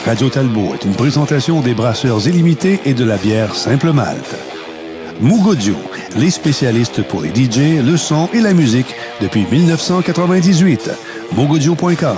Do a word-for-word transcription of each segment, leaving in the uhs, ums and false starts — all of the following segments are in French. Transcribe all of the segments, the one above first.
Radio Talbot est une présentation des brasseurs illimités et de la bière Simple Malte. Mugodio, les spécialistes pour les D J, le son et la musique depuis dix-neuf cent quatre-vingt-dix-huit. Mugodio point com.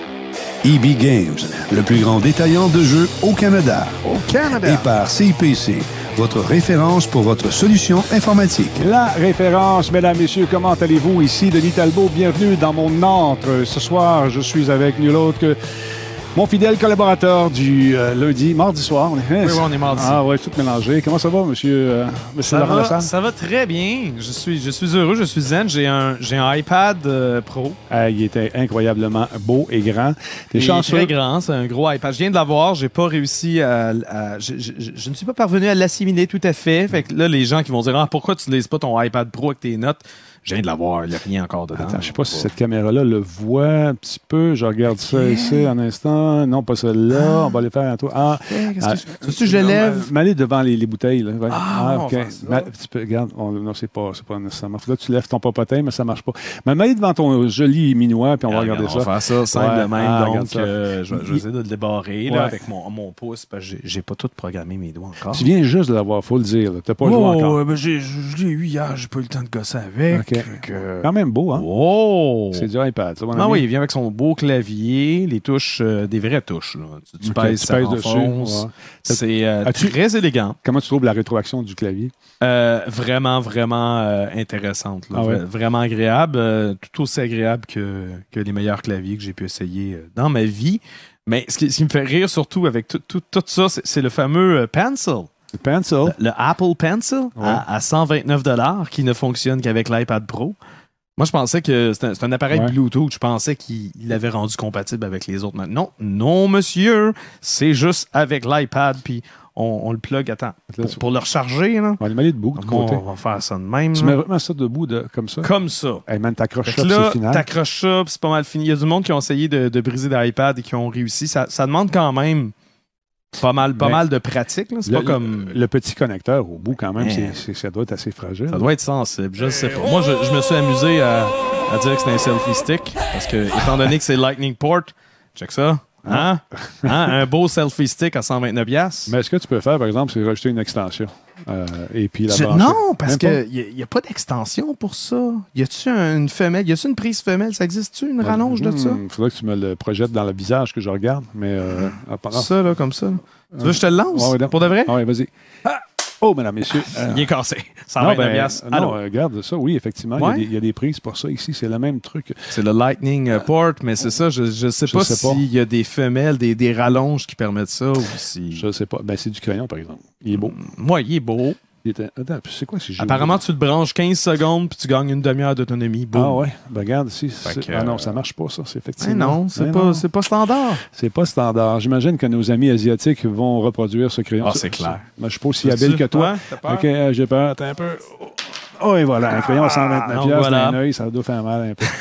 E B Games, le plus grand détaillant de jeux au Canada. Au Canada. Et par C I P C, votre référence pour votre solution informatique. La référence, mesdames, messieurs, comment allez-vous? Ici Denis Talbot, bienvenue dans mon antre. Ce soir, je suis avec nul autre que mon fidèle collaborateur du euh, lundi, mardi soir. Oui, oui, on est mardi. Ah oui, tout mélangé. Comment ça va, monsieur, euh, monsieur ça Laurent va, Lassalle? Ça va très bien. Je suis, je suis heureux, je suis zen. J'ai un, j'ai un iPad euh, Pro. Ah, il était incroyablement beau et grand. T'es Il est chanceux. très grand, c'est un gros iPad. Je viens de l'avoir, j'ai pas réussi à... à je, je, je, je ne suis pas parvenu à l'assimiler tout à fait. Fait que là, les gens qui vont dire ah, « Pourquoi tu ne lises pas ton iPad Pro avec tes notes? » Je viens de l'avoir, il n'y a rien encore dedans. Attends, je sais pas si cette caméra-là le voit un petit peu. Je regarde okay. ça ici un instant. Non, pas celle-là. Ah. On va aller faire un tour. Ah, okay, qu'est-ce ah, que je... Tu je lève? M'aller devant les, les bouteilles. Là. Ouais. Ah, ah, OK. Ma, tu peux, regarde, on, non, c'est pas, c'est pas nécessairement. Là, tu lèves ton popotin, mais ça marche pas. Mais m'aller devant ton joli minois, puis on va regarder regarde, ça. On va faire ça simple de ouais. même. Ah, donc, euh, je, vais, je vais essayer de le débarrer ouais. là, avec mon, mon pouce, parce que j'ai, j'ai pas tout programmé mes doigts encore. Tu viens juste de l'avoir, faut le dire. Tu n'as pas oh, joué encore. Ben, j'ai, je l'ai eu hier, j'ai pas eu le temps de gosser avec. Okay. Que... Quand même beau, hein? Oh! C'est du iPad, ça, mon Ah ami. oui, il vient avec son beau clavier, les touches, euh, des vraies touches. Là. Tu, tu okay, pèses, tu ça pèses enfonce. dessus. Ouais. C'est euh, très élégant. Comment tu trouves la rétroaction du clavier? Euh, vraiment, vraiment euh, intéressante. Là. Ah ouais. Vraiment agréable. Euh, tout aussi agréable que, que les meilleurs claviers que j'ai pu essayer euh, dans ma vie. Mais ce qui, ce qui me fait rire surtout avec tout, tout, tout ça, c'est, c'est le fameux euh, Pencil. Le Pencil? Le, le Apple Pencil ouais. à, à cent vingt-neuf dollars qui ne fonctionne qu'avec l'iPad Pro. Moi, je pensais que c'est un, c'est un appareil ouais. Bluetooth. Je pensais qu'il l'avait rendu compatible avec les autres. Non, non, monsieur. C'est juste avec l'iPad. Puis on, on le plug. Attends, pour, pour le recharger. Là, on va le mettre debout de bon, côté. On va faire ça de même. Tu mets vraiment ça debout de, comme ça? Comme ça. Hey man, t'accroches ça, là, c'est final. T'accroches ça, c'est pas mal fini. Il y a du monde qui ont essayé de, de briser des iPads et qui ont réussi. Ça, ça demande quand même pas mal, pas mal de pratique. Là. C'est le, pas comme... le, le petit connecteur au bout, quand même, c'est, c'est, ça doit être assez fragile. Ça doit être sensible. Je sais pas. Moi, je, je me suis amusé à, à dire que c'était un selfie stick. Parce que, étant donné que c'est Lightning Port, check ça. Hein? hein? Un beau selfie stick à cent vingt-neuf dollars. Mais ce que tu peux faire, par exemple, c'est rajouter une extension. Euh, et puis la je, brancher. Non, parce qu'il n'y a, a pas d'extension pour ça. Y a-tu une femelle? Y a-tu une prise femelle? Ça existe-tu, une rallonge mmh, de ça? Il faudrait que tu me le projettes dans le visage que je regarde. Mais euh, mmh. Ça, là, comme ça. Là. Tu veux que je te le lance? Ouais, ouais, pour de vrai? Oui, vas-y. Ah! Oh, mesdames, messieurs. Euh... Il est cassé. cent vingt-neuf non, ben, non, regarde ça. Oui, effectivement. Ouais? Il, y a des, il y a des prises pour ça ici. C'est le même truc. C'est le Lightning euh, Port, mais c'est ça. Je ne sais pas s'il y a des femelles, des, des rallonges qui permettent ça. Ou si... Je ne sais pas. Ben, c'est du crayon, par exemple. Il est beau. Moi, il est beau. Il était... Attends, c'est quoi si j'ai... Apparemment, tu le branches quinze secondes puis tu gagnes une demi-heure d'autonomie. Boom. Ah ouais? Ben regarde ici. Que, ah non, ça marche pas, ça. C'est effectivement... Mais non, c'est, pas, non. c'est pas standard. C'est pas standard. J'imagine que nos amis asiatiques vont reproduire ce crayon. Ah, c'est clair. Mais je suis pas aussi habile que toi. Ouais, t'as peur? OK, euh, j'ai peur. Attends un peu. Oh, et voilà. Un crayon à cent vingt-neuf dollars ah, voilà. Dans un œil, ça doit faire mal un peu.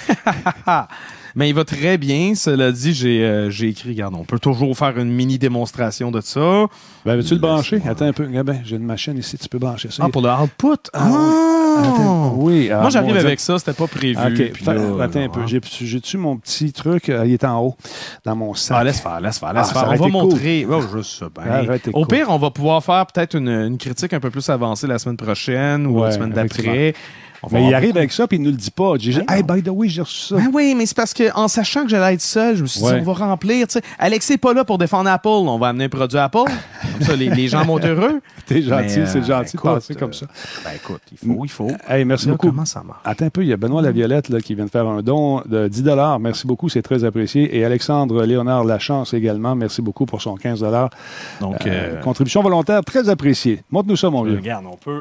Mais il va très bien. Cela dit, j'ai, euh, j'ai écrit, regarde, on peut toujours faire une mini démonstration de ça. Ben, veux-tu le brancher? Attends un peu. Ben, j'ai une machine ici, tu peux brancher ça. Ah, pour le output? Ah! Attends, oui. Moi, j'arrive avec ça, c'était pas prévu. OK, puis là, là, attends un peu. J'ai, j'ai-tu mon petit truc? Il est en haut, dans mon sac. Ah, laisse faire, laisse faire, laisse ah, faire. On va montrer. Cool. Oh, juste ça. Ben, au cool. pire, on va pouvoir faire peut-être une, une critique un peu plus avancée la semaine prochaine ou ouais, la semaine d'après. Mais il arrive avec ça, puis il ne nous le dit pas. J'ai dit, hey, by the way, j'ai reçu ça. Ben oui, mais c'est parce qu'en sachant que j'allais être seul, je me suis ouais. dit, on va remplir. T'sais. Alexis n'est pas là pour défendre Apple. On va amener un produit Apple. Comme ça, les, les gens vont heureux. T'es gentil, mais, c'est gentil écoute, de passer comme ça. Ben écoute, il faut, il faut. Hey, merci là, beaucoup. Comment ça marche? Attends un peu, il y a Benoît Laviolette là, qui vient de faire un don de dix dollars. Merci beaucoup, c'est très apprécié. Et Alexandre Léonard Lachance également. Merci beaucoup pour son quinze dollars. Donc, euh, euh... contribution volontaire très appréciée. Montre-nous ça, mon vieux. Regarde, on peut.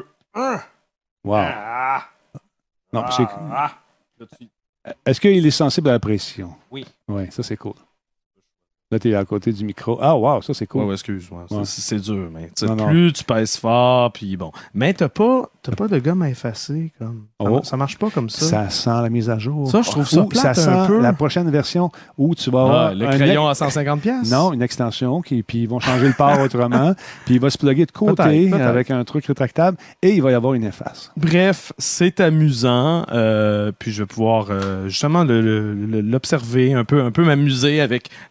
Wow. Ah. Non, ah, c'est... Ah, Est-ce qu'il est sensible à la pression? Oui. Oui, ça, c'est cool. Là, tu es à côté du micro. Ah, wow, ça, c'est cool. Oui, ouais, excuse-moi. Ouais. C'est, c'est dur, mais non, non. plus tu pèses fort, puis bon. Mais t'as pas, t'as pas de gomme à effacer, comme. Oh. Ça marche pas comme ça. Ça sent la mise à jour. Ça, je trouve ça plate ça sent un peu. La prochaine version où tu vas avoir... Ah, le crayon à cent cinquante dollars? Non, une extension, qui, puis ils vont changer le port autrement, puis il va se plugger de côté peut-être, peut-être. avec un truc rétractable, et il va y avoir une efface. Bref, c'est amusant, euh, puis je vais pouvoir euh, justement le, le, le, l'observer, un peu, un peu m'amuser avec le, l'écran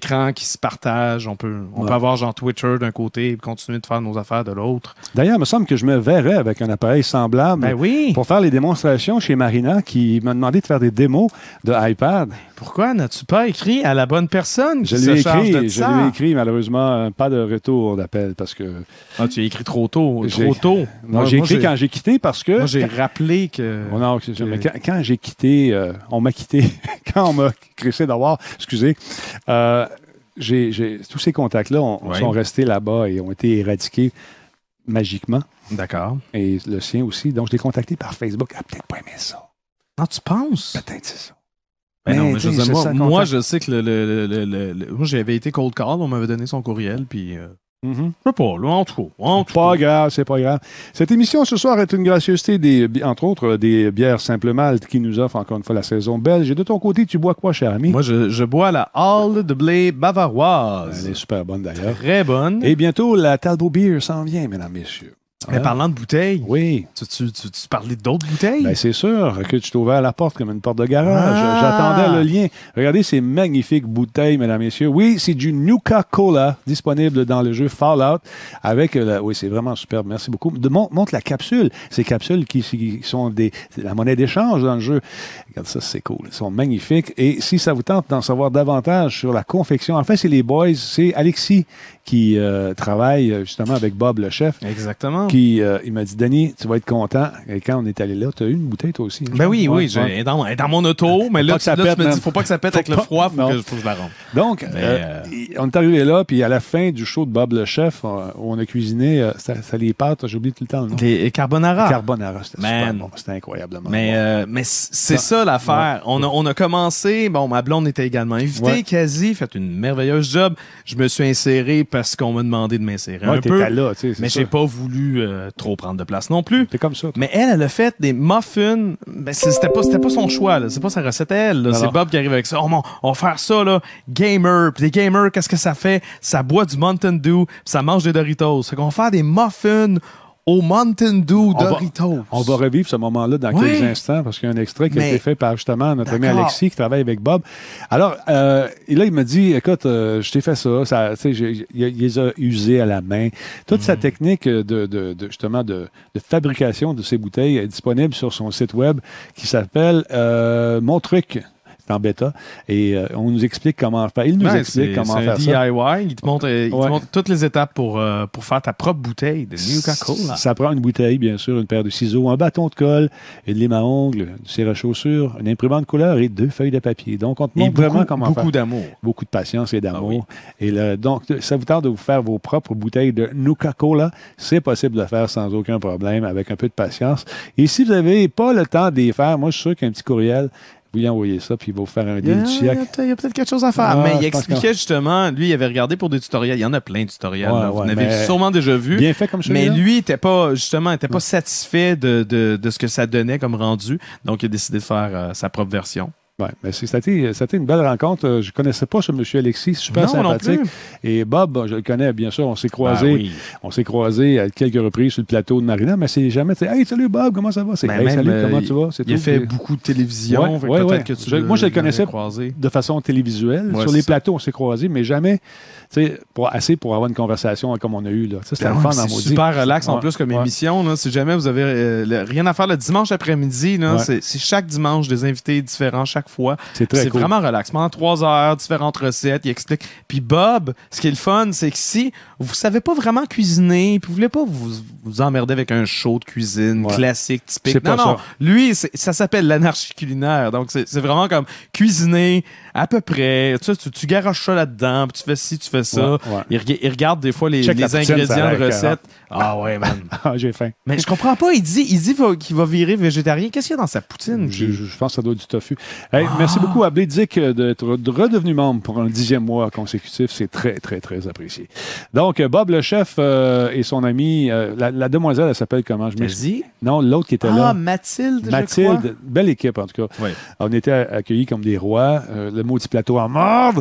écran qui se partagent. On peut, on ouais. peut avoir genre Twitter d'un côté et continuer de faire nos affaires de l'autre. D'ailleurs, il me semble que je me verrais avec un appareil semblable ben oui. pour faire les démonstrations chez Marina qui m'a demandé de faire des démos de iPad. Pourquoi n'as-tu pas écrit à la bonne personne qui je se lui ai charge écrit, de je ça? lui ai écrit, malheureusement, pas de retour d'appel parce que... Ah, tu as écrit trop tôt. J'ai... Trop tôt. Non, moi, j'ai moi, écrit j'ai... quand j'ai quitté parce que... Moi, j'ai quand... rappelé que... Oh non, c'est que... mais quand, quand j'ai quitté, euh, on m'a quitté, quand on m'a crissé d'avoir, excusez, euh, j'ai, j'ai... tous ces contacts-là ont, oui. sont restés là-bas et ont été éradiqués magiquement. D'accord. Et le sien aussi. Donc, je l'ai contacté par Facebook. Ah, peut-être pas aimé ça. Non, tu penses? Peut-être c'est ça. Ben mais non, mais je sais, moi, moi, je sais que le, le, le, le, le, moi, j'avais été cold call, on m'avait donné son courriel, puis euh, mm-hmm. je sais pas, là, en tout cas. En tout pas cas. grave, c'est pas grave. Cette émission ce soir est une gracieuseté, des, entre autres, des bières Simple Malte qui nous offrent encore une fois la saison belge. Et de ton côté, tu bois quoi, cher ami? Moi, je, je bois la Halle de blé bavaroise. Elle est super bonne, d'ailleurs. Très bonne. Et bientôt, la Talbot Beer s'en vient, mesdames, messieurs. Mais hein? parlant de bouteilles, oui. tu, tu, tu, tu parlais d'autres bouteilles? Ben, c'est sûr que tu t'as ouvert la porte comme une porte de garage. Ah. J'attendais le lien. Regardez ces magnifiques bouteilles, mesdames, messieurs. Oui, c'est du Nuka-Cola disponible dans le jeu Fallout. Avec la... Oui, c'est vraiment superbe. Merci beaucoup. De, montre, montre la capsule. Ces capsules qui, qui sont des, la monnaie d'échange dans le jeu. Regarde ça, c'est cool. Ils sont magnifiques. Et si ça vous tente d'en savoir davantage sur la confection, en fait, c'est les boys. C'est Alexis qui euh, travaille justement avec Bob, le chef. Exactement. Qui, euh, il m'a dit, Denis, tu vas être content. Et quand on est allé là, tu as eu une bouteille, toi aussi. Hein, ben oui, ouais, oui, ouais. elle est dans, dans mon auto, mais là, tu, là, pète, tu me dis, faut pas que ça pète faut avec pas, le froid, faut non. que, faut que je la rentre. Donc, mais, euh, euh... on est arrivé là, puis à la fin du show de Bob le chef, on, on a cuisiné, euh, ça, ça les pâtes, j'ai oublié tout le temps le nom. Les carbonara. Les carbonara, c'était Man. super bon, c'était incroyablement mais, bon. euh, mais c'est ça, ça l'affaire. Ouais. On, a, on a commencé, bon, ma blonde était également invitée, ouais. quasi, fait une merveilleuse job. Je me suis inséré parce qu'on m'a demandé de m'insérer ouais, un peu. Là, mais j'ai pas voulu euh, trop prendre de place non plus. T'es comme ça. Toi. Mais elle, elle a fait des muffins. Ben, c'était pas, c'était pas son choix, là. C'est pas sa recette, elle. C'est Bob qui arrive avec ça. Oh, mon, on va faire ça, là. Gamer. Puis les gamers, qu'est-ce que ça fait? Ça boit du Mountain Dew, puis ça mange des Doritos. Fait qu'on va faire des muffins au Mountain Dew Doritos. On va, on va revivre ce moment-là dans oui. quelques instants parce qu'il y a un extrait qui Mais, a été fait par justement notre ami Alexis qui travaille avec Bob. Alors, euh, et là, il m'a dit, écoute, euh, je t'ai fait ça, ça il les a usés à la main. Toute mm. sa technique de, de, de justement de, de fabrication de ces bouteilles est disponible sur son site web qui s'appelle euh, Mon Truc. C'est en bêta. Et euh, on nous explique comment faire. Il nous ouais, explique comment faire D I Y. ça. Il te montre, il ouais. te montre toutes les étapes pour, euh, pour faire ta propre bouteille de Nuka-Cola. Ça prend une bouteille, bien sûr, une paire de ciseaux, un bâton de colle, une lime à ongles, du cire à chaussures, une imprimante couleur et deux feuilles de papier. Donc, on te montre beaucoup, vraiment comment beaucoup faire. Beaucoup d'amour. Beaucoup de patience et d'amour. Ah oui. Et le, donc, ça vous tente de vous faire vos propres bouteilles de Nuka-Cola. C'est possible de le faire sans aucun problème, avec un peu de patience. Et si vous n'avez pas le temps de les faire, moi, je suis sûr qu'un petit courriel, vous lui envoyez ça, puis il va vous faire un deal du siècle. Il y a peut-être quelque chose à faire. Ah, mais il expliquait justement, lui, il avait regardé pour des tutoriels. Il y en a plein de tutoriels. Ouais, vous ouais, en avez sûrement déjà vu. Bien fait comme celui-là. Mais lui, était pas, justement, n'était pas ouais. satisfait de, de, de ce que ça donnait comme rendu. Donc, il a décidé de faire euh, sa propre version. Oui, mais ça a été, ça a été une belle rencontre. Je ne connaissais pas ce monsieur Alexis, super non, sympathique. Non et Bob, je le connais, bien sûr, on s'est croisés. Ben oui. On s'est croisés à quelques reprises sur le plateau de Marina, mais c'est jamais, tu sais, hey, salut Bob, comment ça va? C'est, ben hey, même, salut, euh, comment tu vas? C'est il tout. a fait beaucoup de télévision. Ouais, ouais, ouais. Que tu je, le, moi, je le connaissais croisé. de façon télévisuelle. Ouais, sur les ça. plateaux, on s'est croisés, mais jamais, tu sais, pour, assez pour avoir une conversation comme on a eu là. Ça, c'était ben le fun ouais, dans C'est maudit. super relax en ouais, plus comme ouais. émission. Là, si jamais vous avez euh, le, rien à faire le dimanche après-midi, là, ouais. c'est, c'est chaque dimanche des invités différents chaque fois. C'est très C'est cool. vraiment relax. Pendant trois heures, différentes recettes, il explique. Puis Bob, ce qui est le fun, c'est que si vous savez pas vraiment cuisiner, puis vous voulez pas vous, vous emmerder avec un show de cuisine ouais. classique, typique. C'est non, pas non. ça. Lui, c'est, ça s'appelle l'anarchie culinaire. Donc, c'est, c'est vraiment comme cuisiner à peu près. Tu, sais, tu, tu garoches ça là-dedans, puis tu fais ci, tu fais ça. Ouais, ouais. Il, il regarde des fois les, les ingrédients de recettes. Ah ouais, man. Ah, j'ai faim. Mais je comprends pas. Il dit, il dit qu'il va virer végétarien. Qu'est-ce qu'il y a dans sa poutine? Je, je, je pense que ça doit être du tofu. Hey, ah. Merci beaucoup à Blé Dick d'être redevenu membre pour un dixième mois consécutif. C'est très, très, très apprécié. Donc, Bob le chef euh, et son ami, euh, la, la demoiselle, elle s'appelle comment? Je me dis? Non, l'autre qui était ah, là. Ah, Mathilde, Mathilde, je crois. Belle équipe, en tout cas. Oui. On était accueillis comme des rois. Euh, le maudit plateau en morde.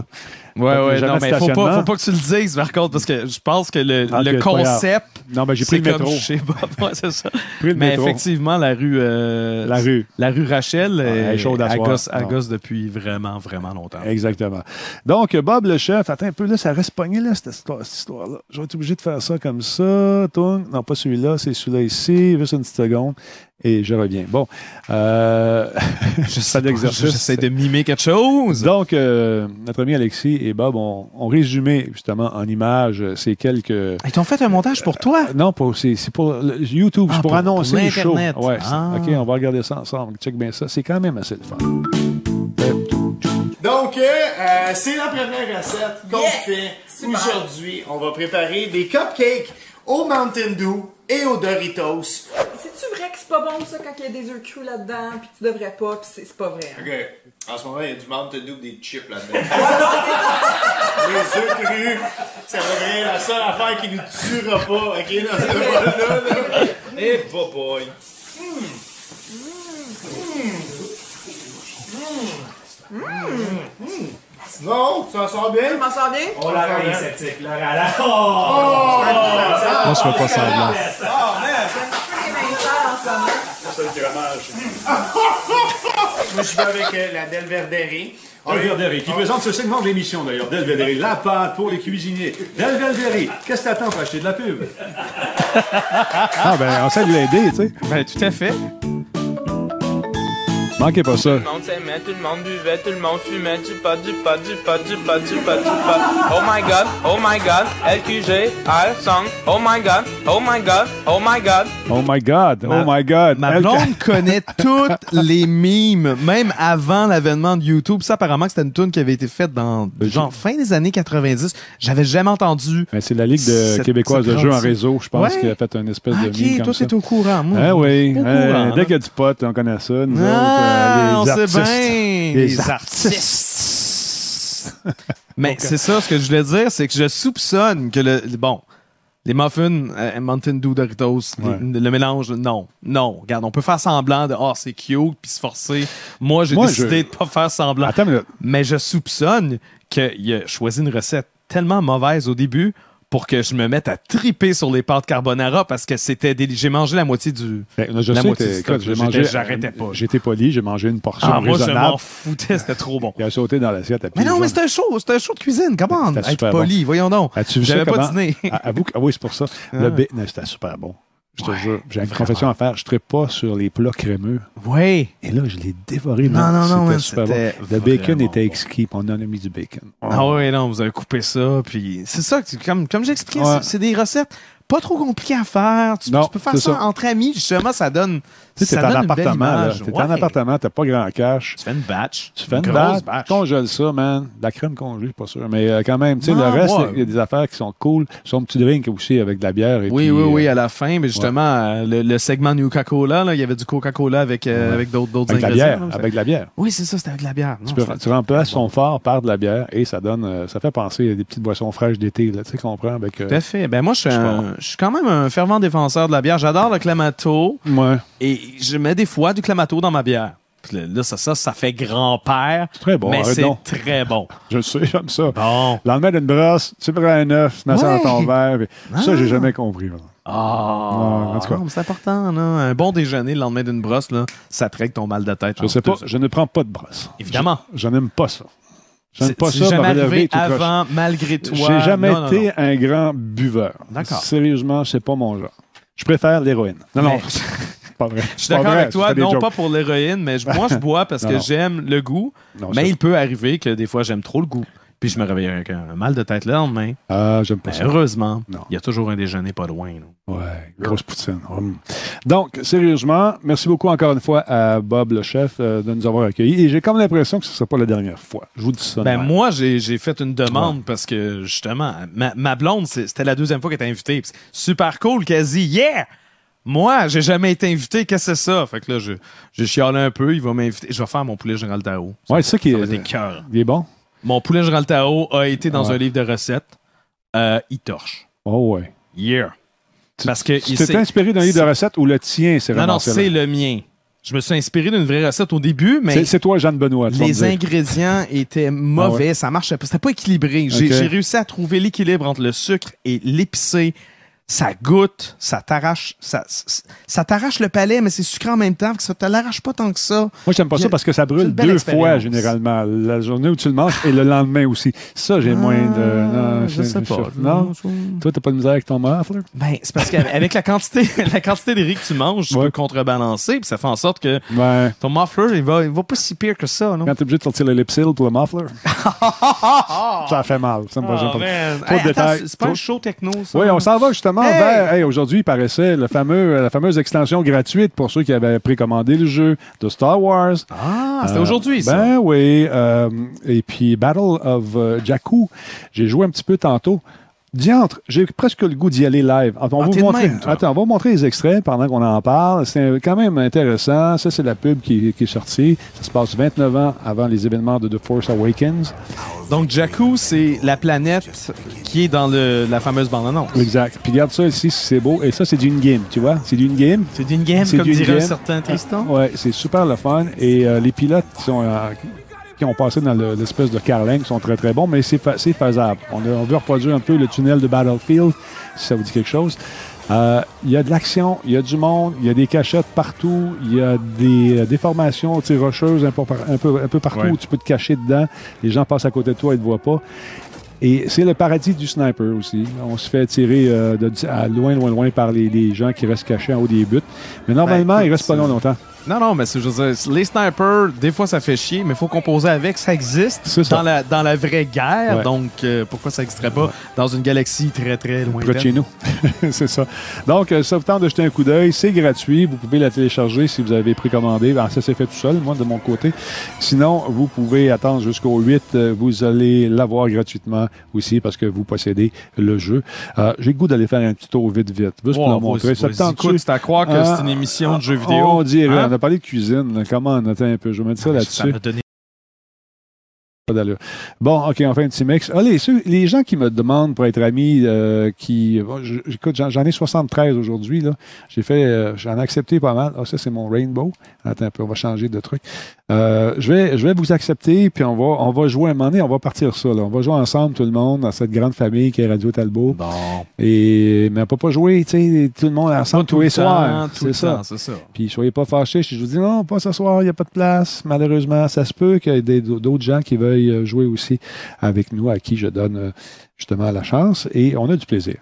Ouais, ouais, jamais non, de mais faut stationnement. pas, faut pas que tu le dises, par contre, parce que je pense que le, Ah, le ok, c'est pas grave. concept. Non, ben j'ai pris c'est le comme métro. chez Bob. Ouais, c'est ça. Pris le Mais métro. effectivement, la rue. euh, La rue. La rue Rachel, Ouais, elle est est chaude à elle soir. gosse, elle Non. gosse depuis vraiment, vraiment longtemps. Exactement. Donc, Bob le chef, attends un peu, là, ça reste pogné, là, cette histoire- cette histoire-là. Je vais être obligé de faire ça comme ça. Tourne. Non, pas celui-là, c'est celui-là ici. Juste une petite seconde. Et je reviens. Bon. Euh... Je pas sais d'exercice. J'essaie de mimer quelque chose. Donc, euh, notre ami Alexis et Bob ont, ont résumé, justement, en images, ces quelques... Ils t'ont fait un montage pour toi? Non, pour- c'est c'est pour le- YouTube, Ah, c'est pour, pour- annoncer pour le show. l'Internet. Ouais, Ah. OK, on va regarder ça ensemble. Check bien ça. C'est quand même assez le fun. Donc, euh, euh, c'est la première recette qu'on Yes! fait Super. aujourd'hui. On va préparer des cupcakes au Mountain Dew et aux Doritos. C'est-tu vrai que c'est pas bon ça quand il y a des œufs crus là-dedans, puis tu devrais pas, puis c'est c'est pas vrai? hein? OK. En ce moment, il y a du Mountain Dew et des chips là-dedans. Les œufs crus, ça va être la seule affaire qui nous tuera pas, OK, dans ce bol-là. Et oh boy. Non, ça sent bien. Tu m'en sors bien? Oh là là, il est sceptique. Là, là, là. Oh! Moi, je fais pas semblant. J'ai les mains sales en ce moment. Moi, je vais avec euh, la Delverdere. Delverdere, qui présente ce segment de l'émission d'ailleurs. Delverdere, la pâte pour les cuisiniers. Delverdere, qu'est-ce que t'attends pour acheter de la pub? Ah, ben, on sait de l'aider, tu sais. Ben, tout à fait. Manquez pas ça. Tout le monde s'aimait, tout le monde buvait, tout le monde fumait du pot, du pot, du pot, du pot, du pot, du pot. Oh my god, oh my god, L Q G, R, song, oh my god, oh my god, oh my god. Oh my God, Ma- oh my God. Ma Elle- blonde connaît toutes les mimes, même avant l'avènement de YouTube. Ça, apparemment, que c'était une tune qui avait été faite dans genre fin des années quatre-vingt-dix. J'avais jamais entendu. Ben, c'est la Ligue de Cette- québécoise de cette jeux en gentille- réseau, je pense, Ouais. qui a fait une espèce Ah, de mime ok, comme toi, ça. t'es au courant. Moi, Ah oui, Au euh, courant, dès là. qu'il y a du pot, on connaît ça. Nous Ah, autres, on euh, les sait artistes. bien. Les Les artistes. Mais c'est ça, ce que je voulais dire, c'est que je soupçonne que le. Bon, les muffins, euh, Mountain Dew Doritos, les- Ouais. le mélange, non. Non. Regarde, on peut faire semblant de ah, c'est cute, puis se forcer. Moi, j'ai Moi, décidé je- de pas faire semblant. Attends une minute. Mais je soupçonne qu'il a choisi une recette tellement mauvaise au début pour que je me mette à triper sur les pâtes carbonara parce que c'était déli- j'ai mangé la moitié du Ben, je la sais moitié que, du écoute, stock. j'ai J'étais- mangé. j'arrêtais pas. J'étais poli, j'ai mangé une portion Ah, moi je raisonnable. m'en foutais, c'était trop bon. Il a sauté dans l'assiette à pieds Mais non, mais jaunes. c'était un show, c'était un show de cuisine, comment C'était être super poli, voyons donc. As-tu vu ça J'avais pas comment- dîné. Ah, avoue que- ah oui, c'est pour ça. Le Ah. ba- non, c'était super bon. Je te Ouais, jure. J'ai une vraiment. confession à faire. Je ne pas sur les plats crémeux. Oui. Et là, je l'ai dévoré. Non, man. non, non, C'était man, super bon. c'était Le bacon vraiment était bon. exquis, puis on en a mis du bacon. Ah oui, non, vous avez coupé ça, puis c'est ça, que tu- comme, comme j'expliquais, Ouais. c'est- c'est des recettes pas trop compliquées à faire. Tu, Non, tu peux faire c'est ça, ça. entre amis, justement, ça donne. Tu sais, ça t'es en donne une belle appartement, là. image. T'es Ouais. en appartement, t'as pas grand cash. Tu fais une batch. Tu fais une grosse batch, congèle ça, man. De la crème congelée, pas sûr. Mais euh, quand même, tu sais, Non, le reste, ouais. il y a des affaires qui sont cool. Son petit drink aussi avec de la bière. Et Oui, puis, oui, oui, euh, à la fin, mais justement, euh, le, le segment Coca-Cola, là, il y avait du Coca-Cola avec, euh, Ouais. avec d'autres d'autres avec de la ingrédients. bière. là, ça- Avec de la bière. Oui, c'est ça, c'était avec de la bière. Non, Tu, peux- c'était- tu remplaces son fort par de la bière et ça donne, euh, ça fait penser à des petites boissons fraîches d'été, là, tu sais, qu'on prend avec. euh, Tout à fait. Ben moi, je suis, Je un- comprends. je suis quand même un fervent défenseur de la bière. J'adore le Clamato ouais. et je mets des fois du Clamato dans ma bière. Puis là, là, ça, ça, ça fait grand-père. C'est très bon, mais arrête c'est donc. très bon. Je le sais, j'aime ça. Bon. Le lendemain d'une brosse, tu prends un œuf, tu mets ça Ouais. dans ton verre. puis Ça, Ah. j'ai jamais compris. là. Ah, en tout cas. non, mais c'est important. Là. Un bon déjeuner le lendemain d'une brosse, là, ça traite ton mal de tête. Je en sais pas, deux- je ne prends pas de brosse. Évidemment. Je, je n'aime pas ça. Je n'aime C'est pas c'est ça. jamais me relever arrivé tout croche. avant, malgré toi. J'ai jamais Non, non, été non. un grand buveur. D'accord. Sérieusement, c'est pas mon genre. Je préfère l'héroïne. Non, non, Mais- c'est pas vrai. Je suis d'accord avec toi, non pas pour l'héroïne, mais je- moi je bois parce Non, que non. j'aime le goût, Non, mais ça- il peut arriver que des fois j'aime trop le goût. Puis je me réveille avec un mal de tête le lendemain. Ah, j'aime pas Mais ça. heureusement, Non. il y a toujours un déjeuner pas loin. là. Ouais, grosse poutine. Hum. Donc, sérieusement, merci beaucoup encore une fois à Bob, le chef, euh, de nous avoir accueillis. Et j'ai comme l'impression que ce ne sera pas la dernière fois. Je vous dis ça. de Ben même. moi, j'ai j'ai fait une demande parce que justement, ma, ma blonde, c'est- c'était la deuxième fois qu'elle était invitée. Puis c'est super cool qu'elle dit Yeah! Moi, j'ai jamais été invité, qu'est-ce que c'est ça? Fait que là, je, je chiale un peu, il va m'inviter. Je vais faire mon poulet Général Tao. Ouais, c'est ça qui Ça va est. être écœurant. Il est bon? Mon poulet Général Tao a été dans Ouais. un livre de recettes. Euh, il torche. Oh, ouais. Yeah. Tu- Parce que Tu il t'es sait- inspiré d'un livre de c'est- recettes ou le tien, c'est Non, non, ramassé là? c'est le mien. Je me suis inspiré d'une vraie recette au début, mais C'est, c'est toi, Jeanne Benoît. tu vas me les dire. ingrédients étaient mauvais. Ah ouais. Ça marchait pas. C'était pas équilibré. J'ai, Ok. j'ai réussi à trouver l'équilibre entre le sucre et l'épicé. Ça goûte, ça t'arrache, ça, ça, ça t'arrache le palais, mais c'est sucré en même temps, que ça te l'arrache pas tant que ça. Moi, j'aime pas ça parce que ça C'est brûle une belle deux expérience. fois, généralement. La journée où tu le manges et le lendemain aussi. Ça, j'ai moins de... Non, Ah, je sais pas. Non? Toi, t'as pas de misère avec ton muffler? Ben, c'est parce qu'avec la quantité, la quantité de riz que tu manges, tu Ouais. peux contrebalancer, puis ça fait en sorte que Ben, ton muffler, il va, il va pas si pire que ça, non? quand t'es obligé de sortir le lipsil pour le muffler, ça fait mal. Ça me Oh, j'aime pas. man. Trop de Hey, attends, détails. c'est- c'est pas Trop- un show techno, ça? Oui, on s'en va justement Hey! vers... Hey, aujourd'hui, il paraissait le fameux, la fameuse extension gratuite pour ceux qui avaient précommandé le jeu de Star Wars. Ah, c'était Euh, aujourd'hui, ça. Ben oui. euh, et puis Battle of euh, Jakku, j'ai joué un petit peu tantôt. Diantre, j'ai presque le goût d'y aller live. Attends, on, Ah, va t'es vous de montrer, même, toi. attends, on va vous montrer les extraits pendant qu'on en parle. C'est quand même intéressant. Ça, c'est la pub qui, qui est sortie. Ça se passe vingt-neuf ans avant les événements de The Force Awakens. Donc, Jakku, c'est la planète qui est dans le, la fameuse bande-annonce. Exact. Puis regarde ça ici, c'est beau. Et ça, c'est du in-game, tu vois? C'est du in-game. C'est d'une game, C'est comme d'une dirait un game. certain Tristan. Ouais, c'est super le fun. Et euh, les pilotes qui sont... euh, qui ont passé dans le- l'espèce de carling sont très très bons, mais c'est, fa- c'est faisable. On, a- on veut reproduire un peu le tunnel de Battlefield, si ça vous dit quelque chose. Euh, Il y a de l'action, il y a du monde, il y a des cachettes partout, il y a des euh, déformations tu sais, rocheuses un peu, par- un peu, un peu partout Ouais. où tu peux te cacher dedans. Les gens passent à côté de toi, ils ne te voient pas. Et c'est le paradis du sniper aussi. On se fait tirer euh, de, à loin, loin, loin par les, les gens qui restent cachés en haut des buts. Mais normalement, Ben, écoute, ils restent pas long c'est- longtemps. Non, non, mais c'est, je veux dire, les snipers, des fois, ça fait chier, mais il faut composer avec. Ça existe C'est ça. dans la, dans la vraie guerre. Ouais. Donc, euh, pourquoi ça n'existerait pas dans une galaxie très, très loin Près de chez nous. C'est ça. Donc, euh, ça vous tente de jeter un coup d'œil. C'est gratuit. Vous pouvez la télécharger si vous avez précommandé. Ben, ça s'est fait tout seul, moi, de mon côté. Sinon, vous pouvez attendre jusqu'au huit. Euh, Vous allez l'avoir gratuitement aussi parce que vous possédez le jeu. Euh, j'ai le goût d'aller faire un petit tour vite, vite. Juste pour le montrer. Ça te tente-tu? Écoute, c'est à croire que Ah, c'est une émission de jeux vidéo. On dirait. Hein? On a parlé de cuisine. Là. Comment on attend un peu? Je vais mettre ça Ça là-dessus. m'a donné. Pas d'allure. Bon, OK, on fait un petit mix. Ah, les, ceux- les gens qui me demandent pour être amis, euh, qui. Bon, je- écoute, j'en, j'en ai soixante-treize aujourd'hui. Là. J'ai fait. euh, j'en ai accepté pas mal. Ah, ça, c'est mon Rainbow. Attends un peu, on va changer de truc. Euh, je, vais, je vais vous accepter, puis on va, on va jouer un moment donné, on va partir ça. Là. On va jouer ensemble, tout le monde, dans cette grande famille qui est Radio Talbot. Bon. Et, mais on peut pas jouer, tu sais, tout le monde ensemble tous les soirs. Tout C'est le ça. temps, c'est ça. Puis soyez pas fâchés si je vous dis non, pas ce soir, il n'y a pas de place. Malheureusement, ça se peut qu'il y ait des- d'autres gens qui veuillent euh, jouer aussi avec nous, à qui je donne euh, justement la chance. Et on a du plaisir.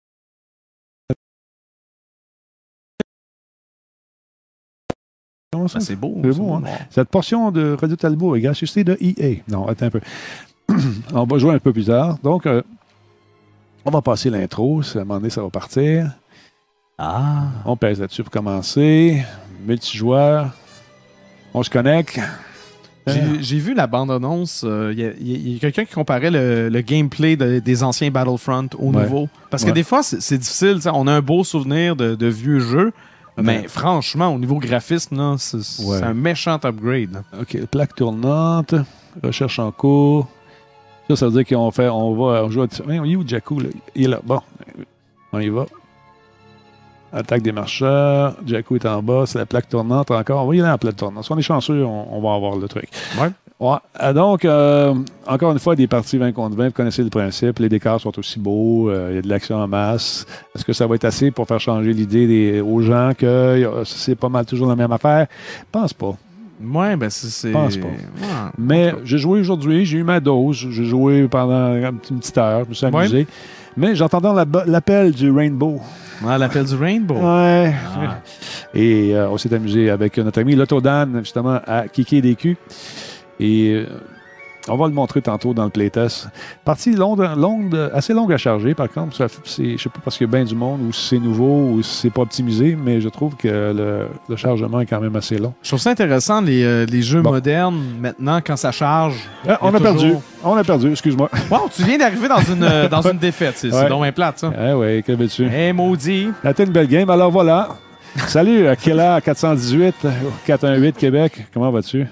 Comment ça? Ben, c'est beau. C'est beau, hein? Cette portion de Radio Talbot est gracieuseté de E A. Non, attends un peu. On va jouer un peu plus tard. Donc, euh, on va passer l'intro. À un moment donné, ça va partir. Ah. On pèse là-dessus pour commencer. Multijoueur. On se connecte. J'ai, j'ai vu la bande-annonce. Il euh, y a, y a quelqu'un qui comparait le, le gameplay de- des anciens Battlefront au Ouais. nouveau. Parce que Ouais. des fois, c'est, c'est difficile. t'sais, On a un beau souvenir de, de vieux jeux. Mais Ouais. franchement, au niveau graphisme, là, c'est, c'est Ouais. un méchant upgrade. là. OK. Plaque tournante. Recherche en cours. Ça, ça veut dire qu'on fait, on va on joue à... Oui, il est où Jakku, là? Il est là. Bon. On y va. Attaque des marcheurs. Jakku est en bas. C'est la plaque tournante encore. On va y aller en plaque tournante. Si on est chanceux, on, on va avoir le truc. Ouais. Ouais. Ah, donc, euh, encore une fois, des parties vingt contre vingt. Vous connaissez le principe. Les décors sont aussi beaux. euh, Il y a de l'action en masse. Est-ce que ça va être assez pour faire changer l'idée des, aux gens que euh, c'est pas mal toujours la même affaire? Je pense pas. Ouais, ben c'est. c'est... Pense pas. Ouais. Mais j'ai joué aujourd'hui. J'ai eu ma dose. J'ai joué pendant une petite heure. Je me suis amusé. Ouais. Mais j'entendais la- l'appel du Rainbow. Ah, l'appel du Rainbow. Ouais. Ah. Et euh, on s'est amusé avec notre ami Lotodan, justement, à kicker des culs. Et euh, on va le montrer tantôt dans le playtest. Partie longue, longue, assez longue à charger, par contre. Ça, c'est, je sais pas parce qu'il y a bien du monde, ou si c'est nouveau, ou si c'est pas optimisé, mais je trouve que le, le chargement est quand même assez long. Je trouve ça intéressant, les, euh, les jeux Bon. modernes, maintenant, quand ça charge. Ah, on il y a perdu. toujours- On a perdu, excuse-moi. Wow, tu viens d'arriver dans une, euh, dans une défaite. C'est, Ouais. c'est donc bien plate, ça. Ah ouais, que veux-tu? Hey, maudit. C'était une belle game. Alors voilà. Salut, Killer quatre cent dix-huit, quatre un huit Québec. Comment vas-tu?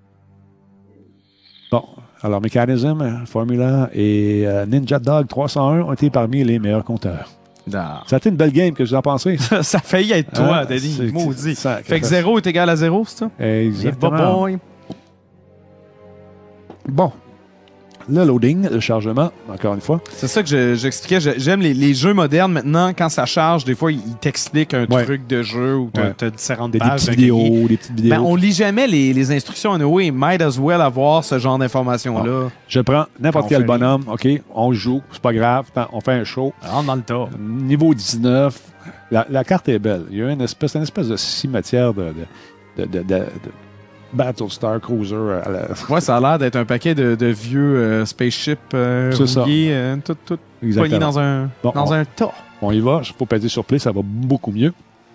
Bon, alors Mechanism, Formula et euh, Ninja Dog trois cent un ont été parmi les meilleurs compteurs. Non. Ça a été une belle game, que vous en pensez? Ça a failli être toi, Hein? Denis. C'est- Maudit. ça- Fait que zéro est égal à zéro, c'est ça? Exactement. Yeah, boy. Bon. Le loading, le chargement, encore une fois. C'est ça que je- j'expliquais. Je- J'aime les, les jeux modernes maintenant. Quand ça charge, des fois, ils ils t'expliquent un Ouais. truc de jeu ou t'as Ouais. t'as différentes Des, des pages. petites recueillies. vidéos, des petites vidéos. Ben, on lit jamais les, les instructions. Anyway, might as well avoir ce genre d'informations-là. Je prends n'importe On quel fait bonhomme, OK, on joue, c'est pas grave, on fait un show. Rentre dans le tas. Niveau dix-neuf, la, la carte est belle. Il y a une espèce, une espèce de cimetière de, de, de, de, de- de Battlestar Cruiser. À la... Ouais, ça a l'air d'être un paquet de, de vieux euh, spaceships euh, C'est ça. rouillés, euh, tout, tout Exactement. pognés dans un, Bon, dans on- un tas. On y va, il faut peser sur play, ça va beaucoup mieux.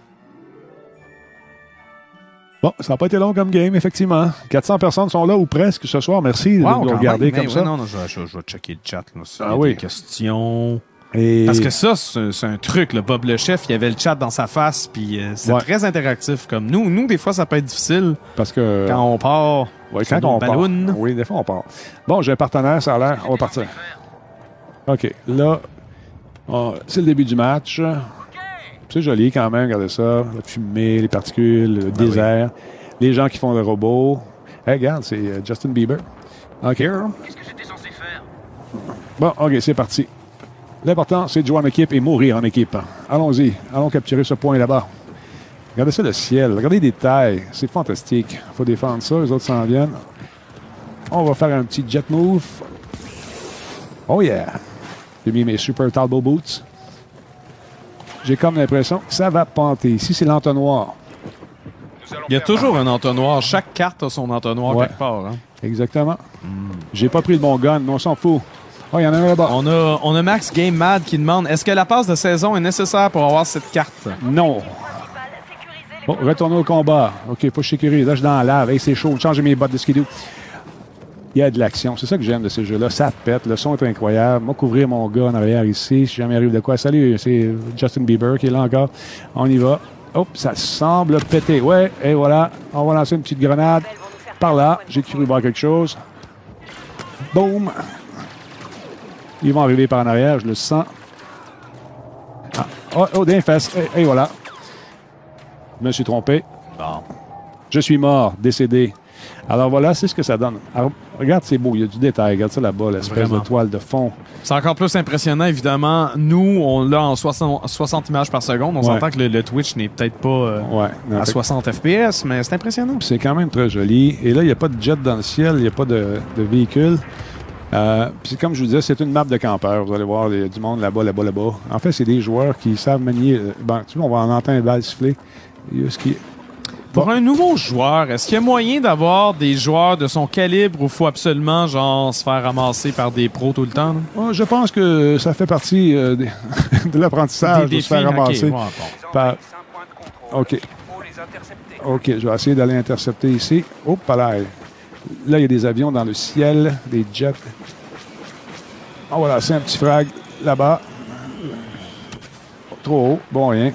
Bon, ça n'a pas été long comme game, effectivement. quatre cents personnes sont là ou presque ce soir. Merci Wow, de nous quand regarder même. comme Ben, ça. ouais, non, non, je, je- je vais checker le chat. Là, s'il y Ah a oui. des questions. Et... Parce que ça, c'est c'est un truc. Le Bob le chef, il y avait le chat dans sa face, puis euh, c'est Ouais. très interactif. Comme nous, nous, des fois, ça peut être difficile Parce que... quand on part. Ouais, sur quand nos on part. ballons. Oui, des fois, on part. Bon, j'ai un partenaire, ça a l'air. On va partir. OK. Là, on- c'est le début du match. C'est joli quand même, regardez ça. La fumée, les particules, le désert. Les gens qui font le robot. Hey, regarde, c'est euh, Justin Bieber. OK. Bon, OK, c'est parti. L'important, c'est de jouer en équipe et mourir en équipe. Allons-y. Allons capturer ce point là-bas. Regardez ça, le ciel. Regardez les détails. C'est fantastique. Il faut défendre ça. Les autres s'en viennent. On va faire un petit jet move. Oh yeah! J'ai mis mes super Talbot boots. J'ai comme l'impression que ça va panter. Ici, c'est l'entonnoir. Il y a toujours un entonnoir. Chaque carte a son entonnoir Ouais. quelque part. Hein. Exactement. J'ai pas pris le bon gun, mais on s'en fout. Oh, il y en a un là-bas. On a, on a Max Game Mad qui demande est-ce que la passe de saison est nécessaire pour avoir cette carte? Non. Bon, retournons au combat. OK, faut que je sécurise. Là, je suis dans la lave. Hey, c'est chaud. Changer mes bottes de skidoo. Il y a de l'action. C'est ça que j'aime de ces jeux-là. Ça pète. Le son est incroyable. Moi, couvrir mon gars en arrière ici, si jamais arrive de quoi. Salut, c'est Justin Bieber qui est là encore. On y va. Hop, ça semble péter. Ouais, et voilà. On va lancer une petite grenade. Par là, j'ai cru voir quelque chose. Boum. Ils vont arriver par en arrière, je le sens. Ah. Oh, oh, d'un fesse. Et, et voilà. Je me suis trompé. Bon. Je suis mort, décédé. Alors voilà, c'est ce que ça donne. Alors, regarde, c'est beau, il y a du détail. Regarde ça là-bas, l'espèce Vraiment. de toile de fond. C'est encore plus impressionnant, évidemment. Nous, on l'a en soixante, soixante images par seconde. On Ouais. s'entend que le, le Twitch n'est peut-être pas euh, Ouais. non, à fait- soixante F P S, mais c'est impressionnant. c'est quand même très joli. Et là, il n'y a pas de jet dans le ciel, il n'y a pas de, de véhicule. Euh, puis comme je vous disais, c'est une map de campeurs. Vous allez voir, il y a du monde là-bas, là-bas, là-bas. En fait, c'est des joueurs qui savent manier... euh, Bon, tu vois, on va en entendre une balle siffler. Il y a ce qui... Pour Bon. un nouveau joueur, est-ce qu'il y a moyen d'avoir des joueurs de son calibre ou il faut absolument genre se faire ramasser par des pros tout le temps? là? Oh, je pense que ça fait partie euh, des- de l'apprentissage de se faire ok, ramasser. ouais, bon. par... OK. OK, je vais essayer d'aller intercepter ici. Oh, pas là. Là, il y a des avions dans le ciel, des jets. Oh, voilà, c'est un petit frag là-bas. Trop haut, bon rien.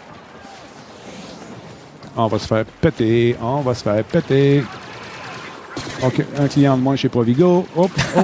On va se faire péter, on va se faire péter. OK, un client de moins chez Provigo. Hop, hop.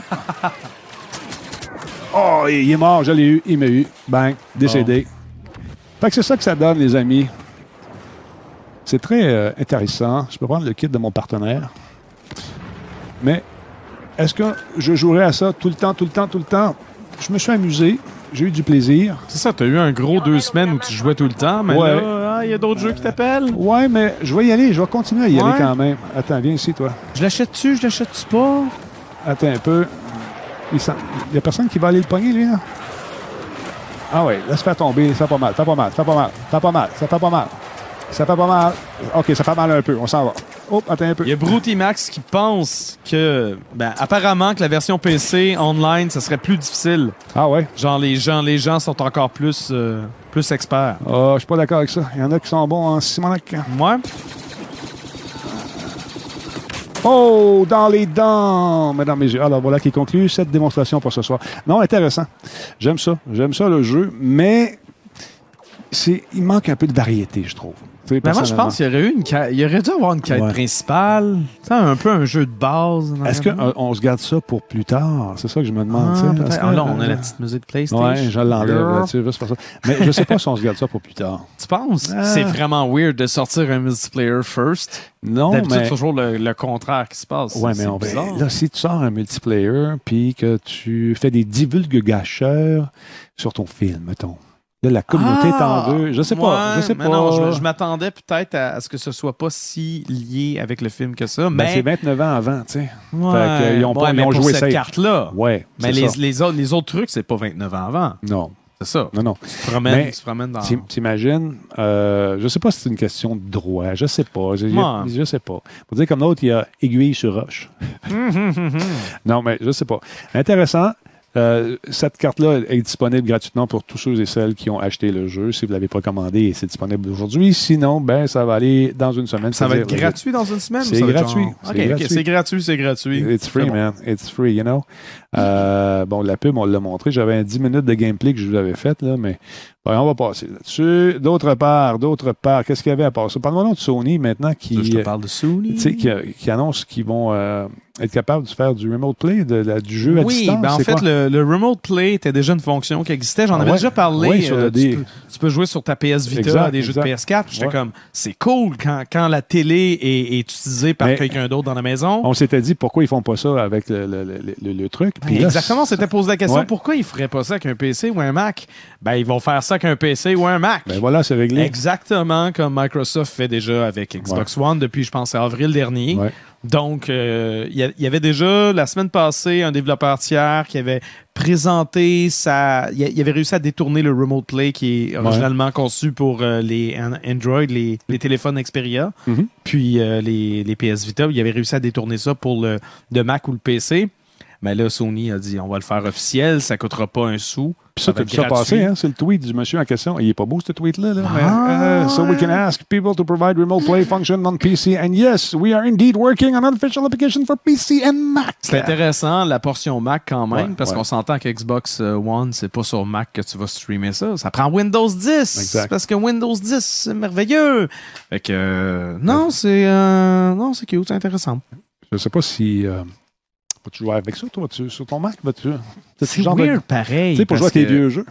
Oh, il est mort, je l'ai eu, il m'a eu. Bang, décédé. Fait que c'est ça que ça donne, les amis. C'est très euh, intéressant. Je peux prendre le kit de mon partenaire. Mais est-ce que je jouerais à ça tout le temps, tout le temps, tout le temps? Je me suis amusé. J'ai eu du plaisir. C'est ça, t'as eu un gros deux semaines où tu jouais tout le temps, mais Ouais. là, il y a d'autres jeux qui t'appellent. Ouais, mais je vais y aller. Je vais continuer à y Ouais. aller quand même. Attends, viens ici, toi. Je l'achète-tu, je l'achète-tu pas? Attends un peu. Il n'y a personne qui va aller le pogner, lui, là? Ah ouais, laisse faire tomber. Ça fait pas mal, ça fait pas mal, ça fait pas mal, ça fait pas mal, ça fait pas mal. Ça fait pas mal. OK, ça fait mal un peu. On s'en va. Oh, attends un peu. Il y a Brouty Max qui pense que, ben, apparemment que la version P C online, ça serait plus difficile. Ah ouais? Genre, les gens, les gens sont encore plus, euh, plus experts. Ah, je suis pas d'accord avec ça. Il y en a qui sont bons en Simonac. Moi, Oh, dans les dents, mesdames et messieurs. Alors voilà qui conclut cette démonstration pour ce soir. Non, intéressant. J'aime ça. J'aime ça, le jeu, mais c'est, il manque un peu de variété, je trouve. tu sais, Ben moi, je personnellement. pense qu'il y aurait eu une quête. Il aurait dû avoir une quête Ouais. principale. Tu sais, un peu un jeu de base. Est-ce qu'on on se garde ça pour plus tard? C'est ça que je me demande. Ah, tu sais, peut-être. parce que- Ah, là, on a la petite musique PlayStation. Ouais, je l'enlève là-dessus, juste pour ça. Mais je sais pas si on se garde ça pour plus tard. Tu penses? Ah. C'est vraiment weird de sortir un multiplayer first. Non, D'habitude, mais... c'est toujours le, le contraire qui se passe. Ouais, C'est mais on va- bizarre. là, si tu sors un multiplayer puis que tu fais des divulgateurs sur ton film, mettons. Là, la communauté est en deux. Je sais pas. Ouais, je sais mais pas. non, je, je m'attendais peut-être à, à ce que ce soit pas si lié avec le film que ça. Ben, Mais c'est vingt-neuf ans avant, tu sais. ouais, Fait que, ils ont pas- ouais, ils mais ont pour joué cette safe. carte-là. Ouais. Mais c'est les, ça. les, autres, les autres trucs, c'est pas vingt-neuf ans avant. Non, C'est ça. non, non. Tu te promènes, Mais tu te promènes dans. T'im- T'imagines, euh, je sais pas si c'est une question de droit, je sais pas, je, je- Ouais. je sais pas. Pour dire comme l'autre, il y a aiguille sur roche. Non, mais je sais pas. Intéressant. Euh, cette carte-là est disponible gratuitement pour tous ceux et celles qui ont acheté le jeu. Si vous l'avez pas commandé, c'est disponible aujourd'hui. Sinon, ben, ça va aller dans une semaine. Ça va être c'est-à-dire le- gratuit dans une semaine? ou C'est ça va être gratuit. genre- C'est OK, OK, gratuit. c'est gratuit, c'est gratuit. It's free, C'est bon. man. It's free, you know. Euh, bon, la pub, on l'a montré. J'avais un dix minutes de gameplay que je vous avais fait, là, mais ben, on va passer là-dessus. D'autre part, d'autre part, qu'est-ce qu'il y avait à part ça? Parlons de Sony maintenant qui, Je te parle de Sony. tu sais, qui, qui annonce qu'ils vont euh, être capables de faire du remote play, de, la- du jeu à Oui, distance. ben en C'est fait, quoi? le, le Remote Play était déjà une fonction qui existait. J'en Ah avais ouais? déjà parlé. Ouais, sur le euh, D. tu, peux, tu peux jouer sur ta P S Vita Exact, à des jeux exact. de P S quatre. J'étais Ouais. comme, c'est cool quand, quand la télé est, est utilisée par Mais- quelqu'un d'autre dans la maison. On s'était dit pourquoi ils font pas ça avec le, le, le, le- le truc. Puis là, Exactement, on s'était posé la question, Ouais. pourquoi ils feraient pas ça avec un P C ou un Mac? Ben, ils vont faire ça avec un P C ou un Mac. ben voilà, c'est réglé. Exactement comme Microsoft fait déjà avec Xbox One depuis, je pense, avril dernier. Ouais. Donc, euh, il y, a- il y avait déjà, la semaine passée, un développeur tiers qui avait présenté sa... Il, a- il avait réussi à détourner le Remote Play qui est originalement conçu pour euh, les an- Android, les, les téléphones Xperia, Mhm. puis euh, les, les P S Vita. Il avait réussi à détourner ça pour le, le Mac ou le P C. Mais là, Sony a dit, on va le faire officiel, ça coûtera pas un sou. Puis ça, va t'as être vu ça gratuit. passer, hein? C'est le tweet du monsieur en question. Il est pas beau, ce tweet-là. Là, mais, Ah! euh, so we can ask people to provide remote play function on P C. And yes, we are indeed working on an official application for P C and Mac. C'est intéressant, la portion Mac quand même, Ouais, parce ouais. qu'on s'entend que Xbox euh, One, c'est pas sur Mac que tu vas streamer ça. Ça prend Windows dix. Exact. Parce que Windows dix, c'est merveilleux. Fait que, euh, non, c'est euh, non, c'est cute, c'est intéressant. Je sais pas si... Euh, vas-tu jouer avec ça, toi, tu- sur ton Mac? Vas-tu, C'est genre de- weird pareil. Tu sais, pour jouer à parce des que- vieux jeux.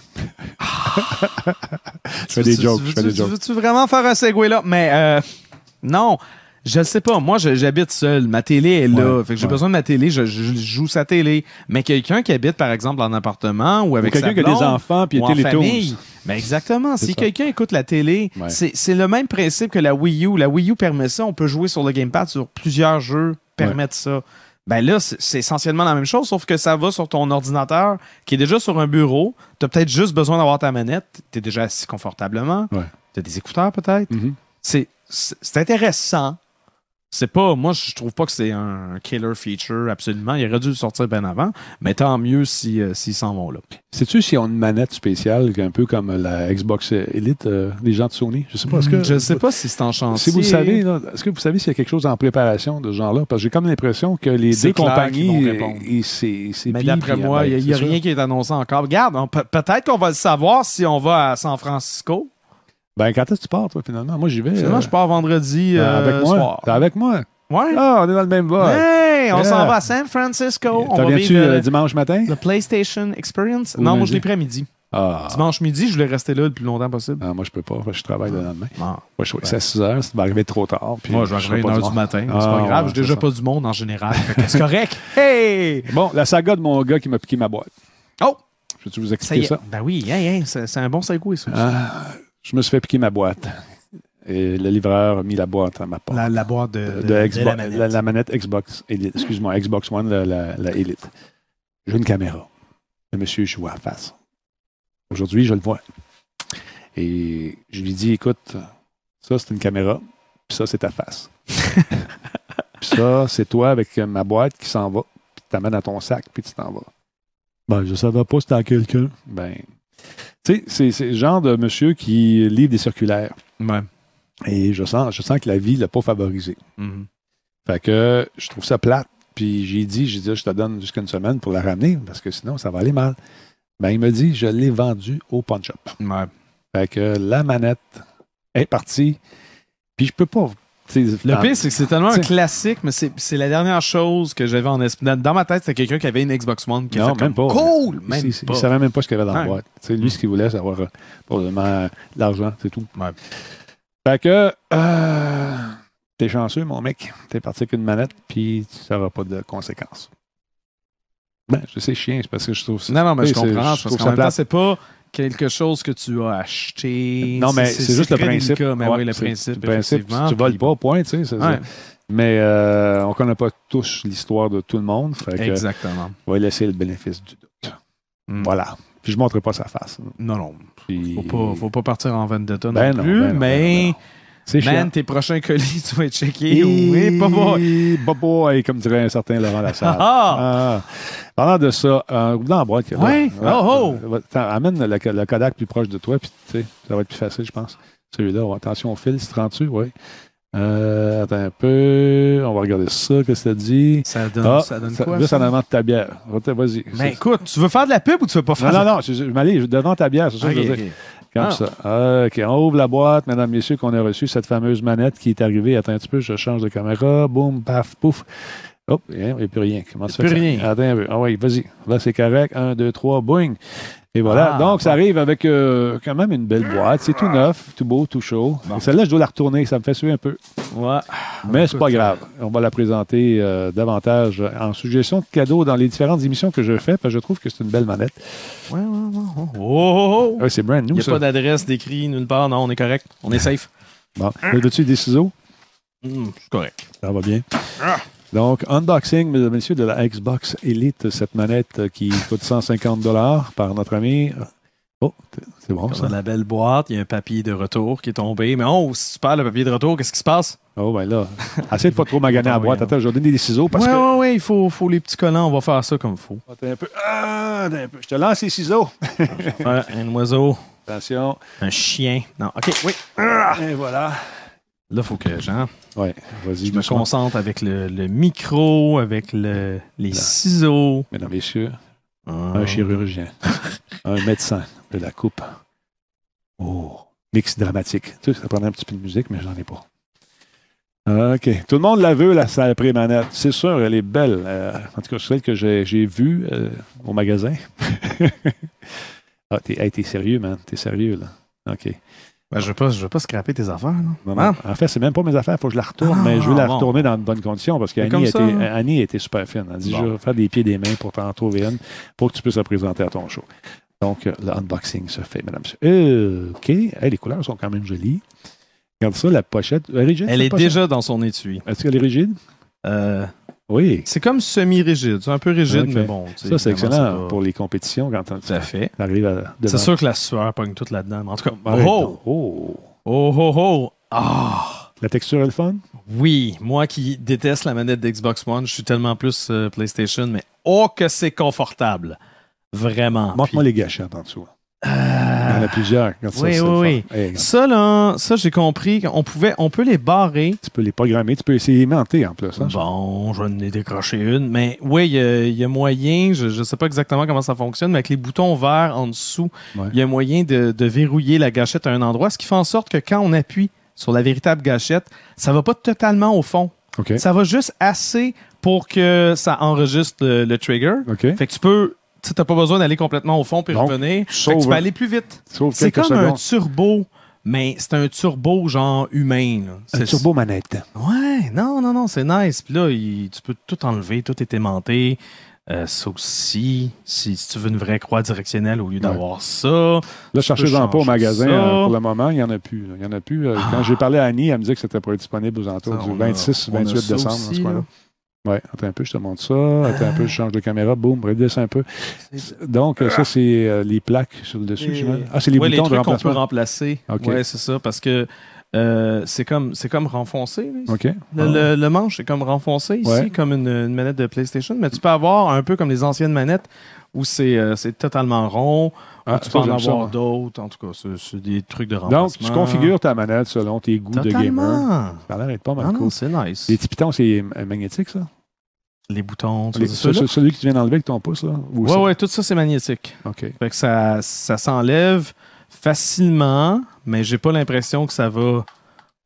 Je fais des Tu- jokes, tu- je fais tu- des jokes. Veux-tu vraiment faire un segue là? Mais euh, non, je le sais pas. Moi, je- j'habite seul. Ma télé est là. Ouais, fait que j'ai ouais. besoin de ma télé. Je, je- je joue sa télé. Mais quelqu'un qui habite, par exemple, en appartement ou Ou avec quelqu'un sa qui a des blonde, enfants puis il ou y a en Télétoons. famille. Ben exactement. C'est Si ça. quelqu'un écoute la télé, Ouais. c'est c'est le même principe que la Wii U. La Wii U permet ça. On peut jouer sur le gamepad sur plusieurs jeux, permettre ça. Ben là, c'est c'est essentiellement la même chose, sauf que ça va sur ton ordinateur qui est déjà sur un bureau. Tu as peut-être juste besoin d'avoir ta manette. Tu es déjà assis confortablement. Ouais. Tu as des écouteurs peut-être. Mhm. C'est c'est- c'est intéressant. C'est pas, moi, je trouve pas que c'est un killer feature, absolument. Il aurait dû le sortir bien avant, mais tant mieux si, euh, s'ils s'en vont là. Sais-tu s'ils ont une manette spéciale, un peu comme la Xbox Elite, euh, les gens de Sony? Je sais pas. Est-ce que, Je sais pas si c'est en chantier. Si vous le savez, là, est-ce que vous savez s'il y a quelque chose en préparation de ce genre-là? Parce que j'ai comme l'impression que les C'est deux clair qu'ils vont compagnies, répondre. et, et c'est c'est Mais pis, d'après puis, moi, ben, il n'y a, c'est rien ça. qui est annoncé encore. Regarde, on peut- peut-être qu'on va le savoir si on va à San Francisco. Ben, quand est-ce que tu pars, toi, finalement? Moi, j'y vais. Finalement, euh, je pars vendredi euh, euh, avec moi. soir. T'es avec moi? Ouais. Ah, on est dans le même vol. Hey, on Yeah. s'en va à San Francisco. On T'en va viens-tu vivre euh, euh, dimanche matin? le PlayStation Experience. Ou non, moi, lundi? je l'ai pris à midi. Ah. Dimanche midi, je voulais rester là le plus longtemps possible. Ah, moi, je peux pas. parce que Je travaille le lendemain. Ah. Moi, je suis c'est à six heures. Ça va arriver trop tard. Puis Moi, je vais serai arriver pas à une heure du du monde. matin. Ah, c'est pas grave, ouais, j'ai déjà c'est pas du monde en général. Fait que c'est correct. Hey! Bon, la saga de mon gars qui m'a piqué ma boîte. Oh! Je peux-tu vous Ça y expliquer est. ça? Ben oui, hey, hey, c'est c'est un bon segue, ça. Ah, je me suis fait piquer ma boîte. Et le livreur a mis la boîte à ma porte. La, la boîte de, de, de- de Xbox, la manette. la, la manette Xbox Elite. Excuse-moi, Xbox One, la, la, la Elite. J'ai une caméra. Le monsieur, je vois à face. Aujourd'hui, je le vois. Et je lui dis, écoute, ça, c'est une caméra, puis ça, c'est ta face. Puis ça, c'est toi avec ma boîte qui s'en va, puis tu t'amènes dans ton sac, puis tu t'en vas. Ben, je savais pas c'était à quelqu'un. Ben, tu sais, c'est, c'est le genre de monsieur qui livre des circulaires. Ouais. Et je sens, je sens que la vie ne l'a pas favorisé. Mhm. Fait que je trouve ça plate. Puis j'ai dit, j'ai dit, je te donne jusqu'à une semaine pour la ramener, parce que sinon, ça va aller mal. Ben, il me dit, je l'ai vendue au punch-up. Ouais. Fait que la manette est partie. Puis je peux pas... Le pire, c'est que c'est tellement un t'sais, classique, mais c'est, c'est la dernière chose que j'avais en esprit. Dans ma tête, c'était quelqu'un qui avait une Xbox One qui a non, fait même comme, pas. cool! Même il, pas. Il savait même pas ce qu'il y avait dans ouais. la boîte. T'sais, lui, ce qu'il voulait, c'est avoir euh, probablement euh, de l'argent, c'est tout. Ouais. Fait que... Euh, t'es chanceux, mon mec. T'es parti avec une manette, puis tu n'auras pas de conséquences. Ben, je sais, chien, c'est parce que je trouve ça... Non, non, mais je comprends. Je parce trouve qu'en ça même temps, plate. c'est pas quelque chose que tu as acheté. Non, mais c'est, c'est juste le principe. Délicat, mais ouais, oui, le c'est, principe, le principe, tu voles puis... pas, point, tu sais. C'est ouais. ça. Mais euh, on ne connaît pas tous l'histoire de tout le monde. Fait que, exactement. on va laisser le bénéfice du doute. Mm. Voilà. Puis je ne montrerai pas sa face. Non, non. Puis... Faut pas, faut pas partir en vendetta non ben non, plus, ben non, mais... ben non. C'est Man, chiant. tes prochains colis, tu vas être checké. Oui, pas boy. Pas boy, comme dirait un certain Laurent Lassalle. Ah! Ah. Parlant de ça, euh, dans la boîte. Ouais. Là, Oh, oh. Attends, amène le, le Kodak plus proche de toi, puis tu sais, ça va être plus facile, je pense. Celui-là, ouais, attention au fil, c'est trente-tu, oui. Euh, attends un peu, on va regarder ça, qu'est-ce que ça dit? Ça donne, Ah, ça donne ça, quoi? Là, ça? ça demande ta bière. Vas-y. Mais écoute, tu veux faire de la pub ou tu veux pas faire Non, de non, la non, je, je m'allais devant ta bière, c'est ça okay, que je veux dire. okay. Comme ah. ça. Ah, OK, on ouvre la boîte, mesdames, messieurs, qu'on a reçu cette fameuse manette qui est arrivée. Attends un petit peu, je change de caméra. Boum, paf, pouf. Hop, il n'y a plus rien. Comment ça fait plus que rien. Ça... Attends un peu. Ah oui, vas-y. Là, c'est correct. Un, deux, trois, boing. Et voilà. Ah, Donc, bon. ça arrive avec euh, quand même une belle boîte. C'est tout neuf, tout beau, tout chaud. Bon. Celle-là, je dois la retourner. Ça me fait suer un peu. Ouais. Mais c'est pas grave. On va la présenter euh, davantage en suggestion de cadeaux dans les différentes émissions que je fais, parce que je trouve que c'est une belle manette. Ouais, ouais, ouais. Oh, oh, oh. Ouais, c'est brand new, Il n'y a ça. pas d'adresse décrit nulle part. Non, on est correct. On est safe. Bon. Veux-tu des ciseaux? Mm, c'est correct. Ça va bien. Ah. Donc, unboxing, mesdames et messieurs, de la Xbox Elite, cette manette qui coûte cent cinquante dollars par notre ami. Oh, c'est bon, Comme ça. dans la belle boîte, il y a un papier de retour qui est tombé. Mais oh, si tu perds le papier de retour, qu'est-ce qui se passe? Oh, ben là, assez de pas trop maganer la boîte. Attends, je vais donner des ciseaux parce ouais, que... ouais, ouais, il faut, faut les petits collants. On va faire ça comme il faut. Attends un peu. Ah, attends un peu. Je te lance les ciseaux. Faire un oiseau, Attention. un chien. Non, OK, oui. Et voilà. Là, il faut que Jean, Oui, vas-y. je me doucement. concentre avec le, le micro, avec le, les Là. ciseaux. Mesdames et messieurs, Ah. un chirurgien, un médecin de la coupe. Oh, mix dramatique. Tu sais, ça prendrait un petit peu de musique, mais je n'en ai pas. OK. Tout le monde la veut, la salle pré-manette. C'est sûr, elle est belle. Euh, en tout cas, celle que j'ai, j'ai vue euh, au magasin. ah, t'es, hey, t'es sérieux, man. T'es sérieux, là. OK. Ben, je ne veux pas, je veux pas scraper tes affaires. Là. Non, non. Hein? En fait, c'est même pas mes affaires. Il faut que je la retourne, Ah, mais je veux la bon. retourner dans de bonnes conditions parce Mais qu'Annie comme ça, était, hein? Annie était super fine. Elle dit, Bon. je vais faire des pieds et des mains pour t'en trouver une pour que tu puisses la présenter à ton show. Donc, euh, le unboxing se fait, madame. Euh, OK. Hey, les couleurs sont quand même jolies. Regarde ça, la pochette. Elle est rigide, Elle cette est pochette? déjà dans son étui. Est-ce qu'elle est rigide? Euh, Oui. c'est comme semi-rigide. C'est un peu rigide, Ok. mais bon. tu sais, Ça, c'est évidemment, excellent pas- pour les compétitions quand tu Tout à fait. arrives à devant. C'est sûr que la sueur pogne toute là-dedans. Mais en tout cas, Arrête oh, donc. Oh! oh, oh, oh. Ah! La texture est le fun? Oui, moi qui déteste la manette d'Xbox One, je suis tellement plus euh, PlayStation, mais oh que c'est confortable. Vraiment. Montre-moi Puis, les gâchettes en dessous. euh, Il y en a plusieurs. Regarde ça, oui, c'est oui, le fun. oui. Hey, regarde. Ça, là, ça, j'ai compris qu'on pouvait, on peut les barrer. Tu peux les programmer. Tu peux essayer d'aimanter en plus. Hein? Bon, je vais en décrocher une, mais oui, il y, a- il y a moyen, je ne sais pas exactement comment ça fonctionne, mais avec les boutons verts en dessous, Ouais. il y a moyen de, de verrouiller la gâchette à un endroit, ce qui fait en sorte que quand on appuie sur la véritable gâchette, ça ne va pas totalement au fond. OK. Ça va juste assez pour que ça enregistre le, le trigger. OK. Fait que tu peux, tu n'as pas besoin d'aller complètement au fond puis Donc, revenir. Fait que sauve- tu peux aller plus vite. Sauf C'est quelques comme un secondes. turbo, mais c'est un turbo genre humain. Là. Un C'est- turbo manette. Ouais, non, non, non, c'est nice. Puis là, il- tu peux tout enlever, tout est aimanté. Euh, ça aussi, si, si tu veux une vraie croix directionnelle au lieu d'avoir ça. Là, cherchez-en pas au changer magasin. ça. euh, pour le moment, il n'y en a plus. là. Il y en a plus. euh, Quand j'ai parlé à Annie, elle me disait que c'était pas disponible aux alentours Ça, du on a- vingt-six on a vingt-huit ça décembre. aussi, dans ce coin-là. là. Ouais, attends un peu, je te montre ça. Attends un peu, je change de caméra. Boum, redescends un peu. Donc, euh, ça, c'est euh, les plaques sur le dessus. Et- j'imagine. Ah, c'est les Ouais, boutons les de trucs qu'on peut remplacement. remplacer. OK. Ouais, c'est ça, parce que euh, c'est comme, c'est comme renfoncé. là, ici. OK. Le, Ah. le- le manche est comme renfoncé ici, Ouais. comme une, une manette de PlayStation, mais tu peux avoir un peu comme les anciennes manettes où c'est euh, c'est totalement rond. Ah, ou tu ça, peux en j'aime ça, avoir moi. d'autres. En tout cas, c'est c'est des trucs de remplacement. Donc, tu configures ta manette selon tes goûts de gamer. Totalement. Ça a l'air d'être pas mal Non, cool. non, c'est nice. Les petits pitons, c'est euh, magnétique, ça? Les boutons, tu Les- veux dire ce- ceux-là? ce- celui que tu viens d'enlever avec ton pouce, là? Ou Ouais, ça? ouais, tout ça, c'est magnétique. OK. Fait que ça, ça s'enlève facilement, mais j'ai pas l'impression que ça va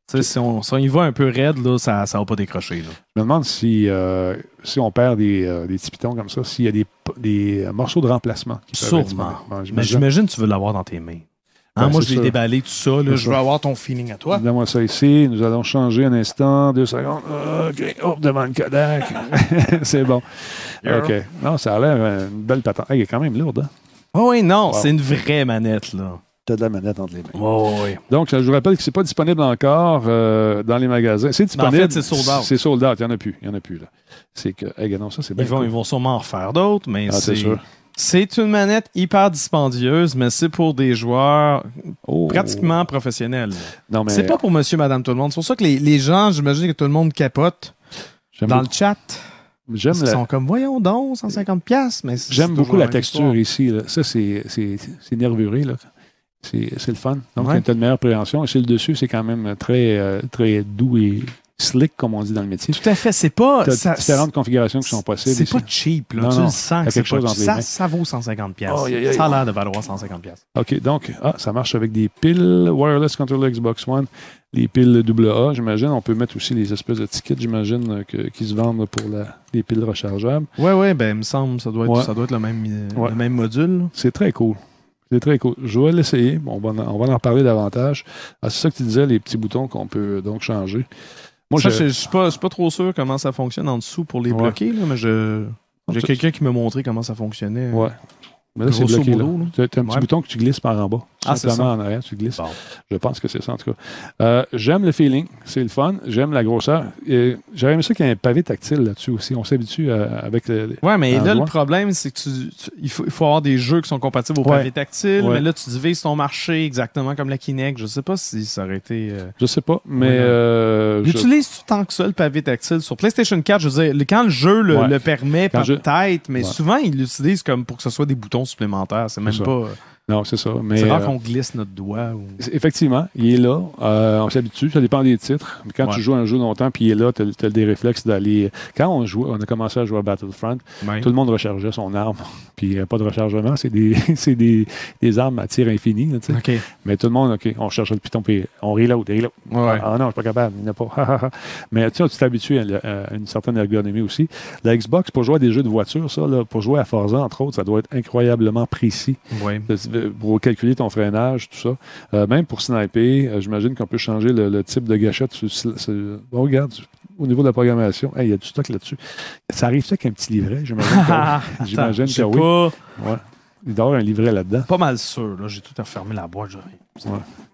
Si on, si on y va un peu raide, là, ça ne va pas décrocher. Là. Je me demande si, euh, si on perd des, euh, des petits pitons comme ça, s'il y a des, des euh, morceaux de remplacement. Qui peuvent être Sûrement. bon, Mais j'imagine que tu veux l'avoir dans tes mains. Hein, ben, moi, je l'ai sûr. déballé, tout ça. Là, je ça. veux avoir ton feeling à toi. Donne-moi ça ici. Nous allons changer un instant. Deux secondes. OK. Hop, devant le Kodak. C'est bon. Yeah. OK. Non, ça a l'air euh, une belle patente. Hey, elle est quand même lourde. Hein? Oh oui, non, Wow. c'est une vraie manette. là. Tu as de la manette entre les mains. Oh, oui. Donc, je vous rappelle que c'est pas disponible encore euh, dans les magasins. C'est Mais en disponible. fait, c'est sold out. C'est sold out. Il n'y en a plus. Il n'y en a plus. Là. C'est que. Hey, non, ça, c'est bien. Ils vont, cool. ils vont sûrement en refaire d'autres, mais Ah, c'est c'est, sûr. c'est une manette hyper dispendieuse, mais c'est pour des joueurs Oh. pratiquement professionnels. Non, mais C'est pas pour monsieur, madame, tout le monde. C'est pour ça que les, les gens, j'imagine que tout le monde capote j'aime dans beaucoup, le chat. j'aime Ils la- sont comme, voyons donc, cent cinquante piastres. Mais c'est- J'aime c'est beaucoup toujours la même texture histoire. ici. Là. Ça, c'est, c'est, c'est nervuré. Là. C'est, c'est le fun. Donc, Ouais. tu as une meilleure préhension. Et sur le dessus, c'est quand même très, euh, très doux et slick, comme on dit dans le métier. Tout à fait. C'est pas. Tu ça- as différentes configurations qui sont possibles. C'est ici. pas cheap, là. Non, tu non. le sens Il y a que c'est quelque chose pas entre cheap. les Ça, mains. ça vaut cent cinquante piastres. Oh, aïe, aïe, Ça a aïe. l'air de valoir cent cinquante piastres. OK, donc, ah, ça marche avec des piles wireless controller Xbox One, les piles double A, j'imagine. On peut mettre aussi les espèces de tickets, j'imagine, euh, que- qui se vendent pour la, les piles rechargeables. Ouais, ouais, ben, il me semble, ça doit être, Ouais. ça doit être le même, euh, Ouais. le même module. là. C'est très cool. C'est très cool. Je vais l'essayer. Bon, on, va en, on va en parler davantage. Ah, c'est ça que tu disais, les petits boutons qu'on peut donc changer. Moi, Ça, je- je je suis pas, je suis pas trop sûr comment ça fonctionne en dessous pour les Ouais. bloquer, là, mais je, j'ai Ça- quelqu'un qui m'a montré comment ça fonctionnait. Ouais. Mais là, c'est Grosso bloqué. Là. modo, là. Tu as, un petit Ouais. bouton que tu glisses par en bas. Ah, c'est Simplement ça. en arrière, tu glisses. Bon. Je pense que c'est ça, en tout cas. Euh, j'aime le feeling. C'est le fun. J'aime la grosseur. Et j'aurais aimé ça qu'il y ait un pavé tactile là-dessus aussi. On s'habitue à- avec le. Ouais, mais en là, doigt. le problème, c'est que tu, tu- il, faut, il faut avoir des jeux qui sont compatibles au Ouais. pavé tactile, Ouais. mais là, tu divises ton marché exactement comme la Kinect. Je sais pas si ça aurait été. euh, Je sais pas, mais. Ouais, non. euh, je- Utilises-tu tant que ça le pavé tactile sur PlayStation quatre? Je veux dire, le- quand le jeu le, Ouais. le permet, Quand je- peut-être, mais Ouais. souvent, ils l'utilisent comme pour que ce soit des boutons supplémentaires. C'est même ça. pas. Non, c'est ça. Mais, C'est rare euh, qu'on glisse notre doigt. Ou... effectivement, il est là. Euh, on s'habitue. Ça dépend des titres. Mais quand Ouais. tu joues un jeu longtemps puis il est là, tu as des réflexes d'aller. Quand on jouait, on a commencé à jouer à Battlefront, Ouais. tout le monde rechargeait son arme. Puis il n'y a pas de rechargement. C'est des, c'est des, des armes à tir infini. Là, tu sais. OK. Mais tout le monde, OK, on cherche le piton puis on reload, reload. Ouais. Ah non, je suis pas capable. Il n'y en a pas. Mais tu sais, tu t'habitues à, à une certaine ergonomie aussi. La Xbox, pour jouer à des jeux de voiture, ça, là, pour jouer à Forza, entre autres, ça doit être incroyablement précis. Ouais. Pour calculer ton freinage, tout ça. Euh, même pour sniper, euh, j'imagine qu'on peut changer le, le type de gâchette. Sur, sur- sur- bon, regarde, au niveau de la programmation, hey, il y a du stock là-dessus. Ça arrive ça qu'un petit livret, j'imagine. que- j'imagine Je sais que oui. pas. Ouais. Il doit y avoir un livret là-dedans. Pas mal sûr. Là, j'ai tout à refermer la boîte. j'ai-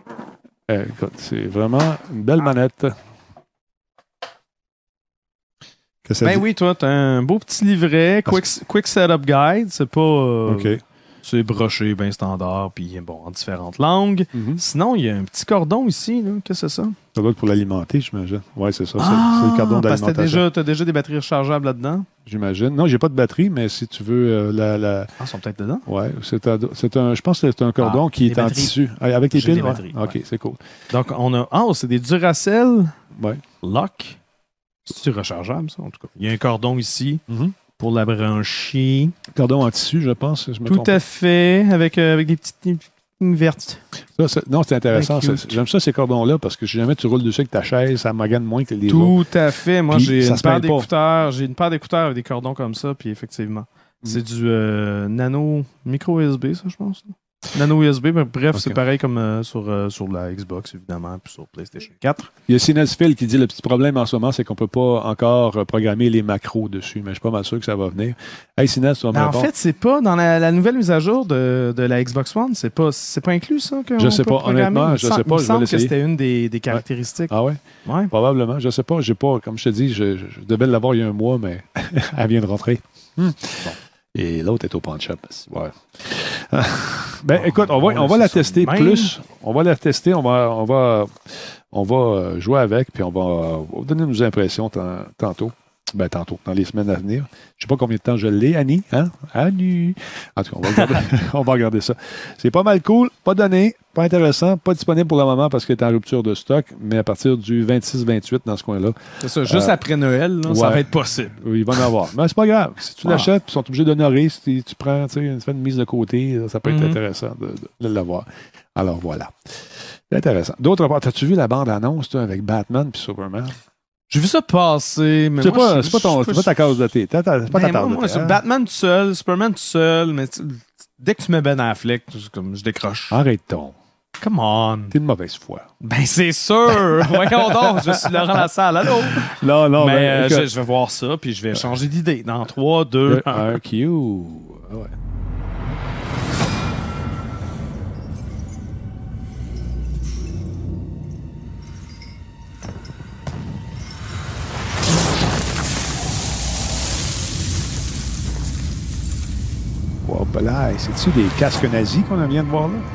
Euh, écoute, c'est vraiment une belle manette. Que ça Ben dit? oui, toi, t'as un beau petit livret, quick, quick Setup Guide. C'est pas. euh, OK. C'est broché, bien standard, puis bon, en différentes langues. Mhm. Sinon, il y a un petit cordon ici. Là. Qu'est-ce que c'est ça? Ça doit être pour l'alimenter, j'imagine. Oui, c'est ça. c'est- Ah, c'est le cordon parce que t'as d'alimentation. déjà, t'as déjà des batteries rechargeables là-dedans. J'imagine. Non, j'ai pas de batterie, mais si tu veux euh, la. la... Ah, ils sont peut-être dedans. Ouais, c'est un, c'est un. Je pense que c'est un cordon Ah, qui des est en batteries. tissu. Ah, avec les J'ai piles, des ouais? batteries, OK, ouais. c'est cool. Donc, on a. Ah, c'est des Duracell Ouais. Lock. C'est rechargeable, ça, en tout cas. Il y a un cordon ici Mhm. pour la brancher. Cordon en tissu, je pense. Je me Tout trompe. à fait, avec, euh, avec des petites lignes vertes. Ça, c'est- non, c'est intéressant. Thank you. C'est- J'aime ça, ces cordons-là, parce que si jamais tu roules dessus avec ta chaise, ça magane moins que les Tout autres. à fait. Moi, Puis, j'ai ça une se paire peint pas. d'écouteurs. J'ai une paire d'écouteurs avec des cordons comme ça, puis effectivement. C'est du euh, nano micro U S B, ça, je pense. là. Nano U S B, mais bref, Ok. c'est pareil comme euh, sur, euh, sur la Xbox, évidemment, puis sur PlayStation quatre. Il y a Sinelsphil qui dit le petit problème en ce moment, c'est qu'on peut pas encore euh, programmer les macros dessus, mais je suis pas mal sûr que ça va venir. Hey, Sinel, tu vas me Ben, en répondre. fait, c'est pas dans la, la nouvelle mise à jour de, de la Xbox One, c'est pas, c'est pas inclus, ça? qu'on Je sais peut pas, programmer? honnêtement, Il me je sem- sais pas, il me je vais semble que l'essayer. c'était une des, des caractéristiques. Ah ouais? Ouais. Probablement. Je sais pas. J'ai pas, comme je te dis, je, je, je devais l'avoir il y a un mois, mais elle vient de rentrer. Hmm. Bon. Et l'autre est au pawn shop. Ouais. Ben, écoute, on va, Ouais, on va c'est la ça tester de même. plus. On va la tester. On va, on va, on va euh, jouer avec, puis on va, on va donner nos impressions tan- tantôt. Ben, tantôt, dans les semaines à venir. Je sais pas combien de temps je l'ai, Annie. Hein? Annie. En tout cas, on va regarder, on va regarder ça. C'est pas mal cool. Pas donné. Pas intéressant. Pas disponible pour le moment parce qu'il est en rupture de stock. Mais à partir du vingt-six vingt-huit, dans ce coin-là, C'est ça, juste Euh, après Noël, là, ça ouais. va être possible. il va en avoir. Mais c'est pas grave. Si tu Ah. l'achètes, ils sont obligés d'honorer. Si tu prends, tu sais, tu fais une mise de côté, ça peut être Mhm. intéressant de, de- de l'avoir. Alors voilà. C'est intéressant. D'autre part, as-tu vu la bande-annonce toi, avec Batman puis Superman? J'ai vu ça passer, mais C'est moi, pas, je- c'est pas, ton, je- c'est pas ta cause de thé. C'est pas Ben, ta moi, tasse de moi, thé, c'est hein? Batman tout seul, Superman tout seul, mais tu- dès que tu mets Ben Affleck, je, comme, je décroche. Arrête-ton. Come on. T'es de mauvaise foi. Ben, c'est sûr. Voyons donc, je suis Laurent Lassalle. Allô? Non, non, mais ben, euh, écoute, je, je vais voir ça, puis je vais changer d'idée. Dans trois, deux, le- un. un Q. Ah ouais. Wow, ben là, c'est-tu des casques nazis qu'on vient de voir là?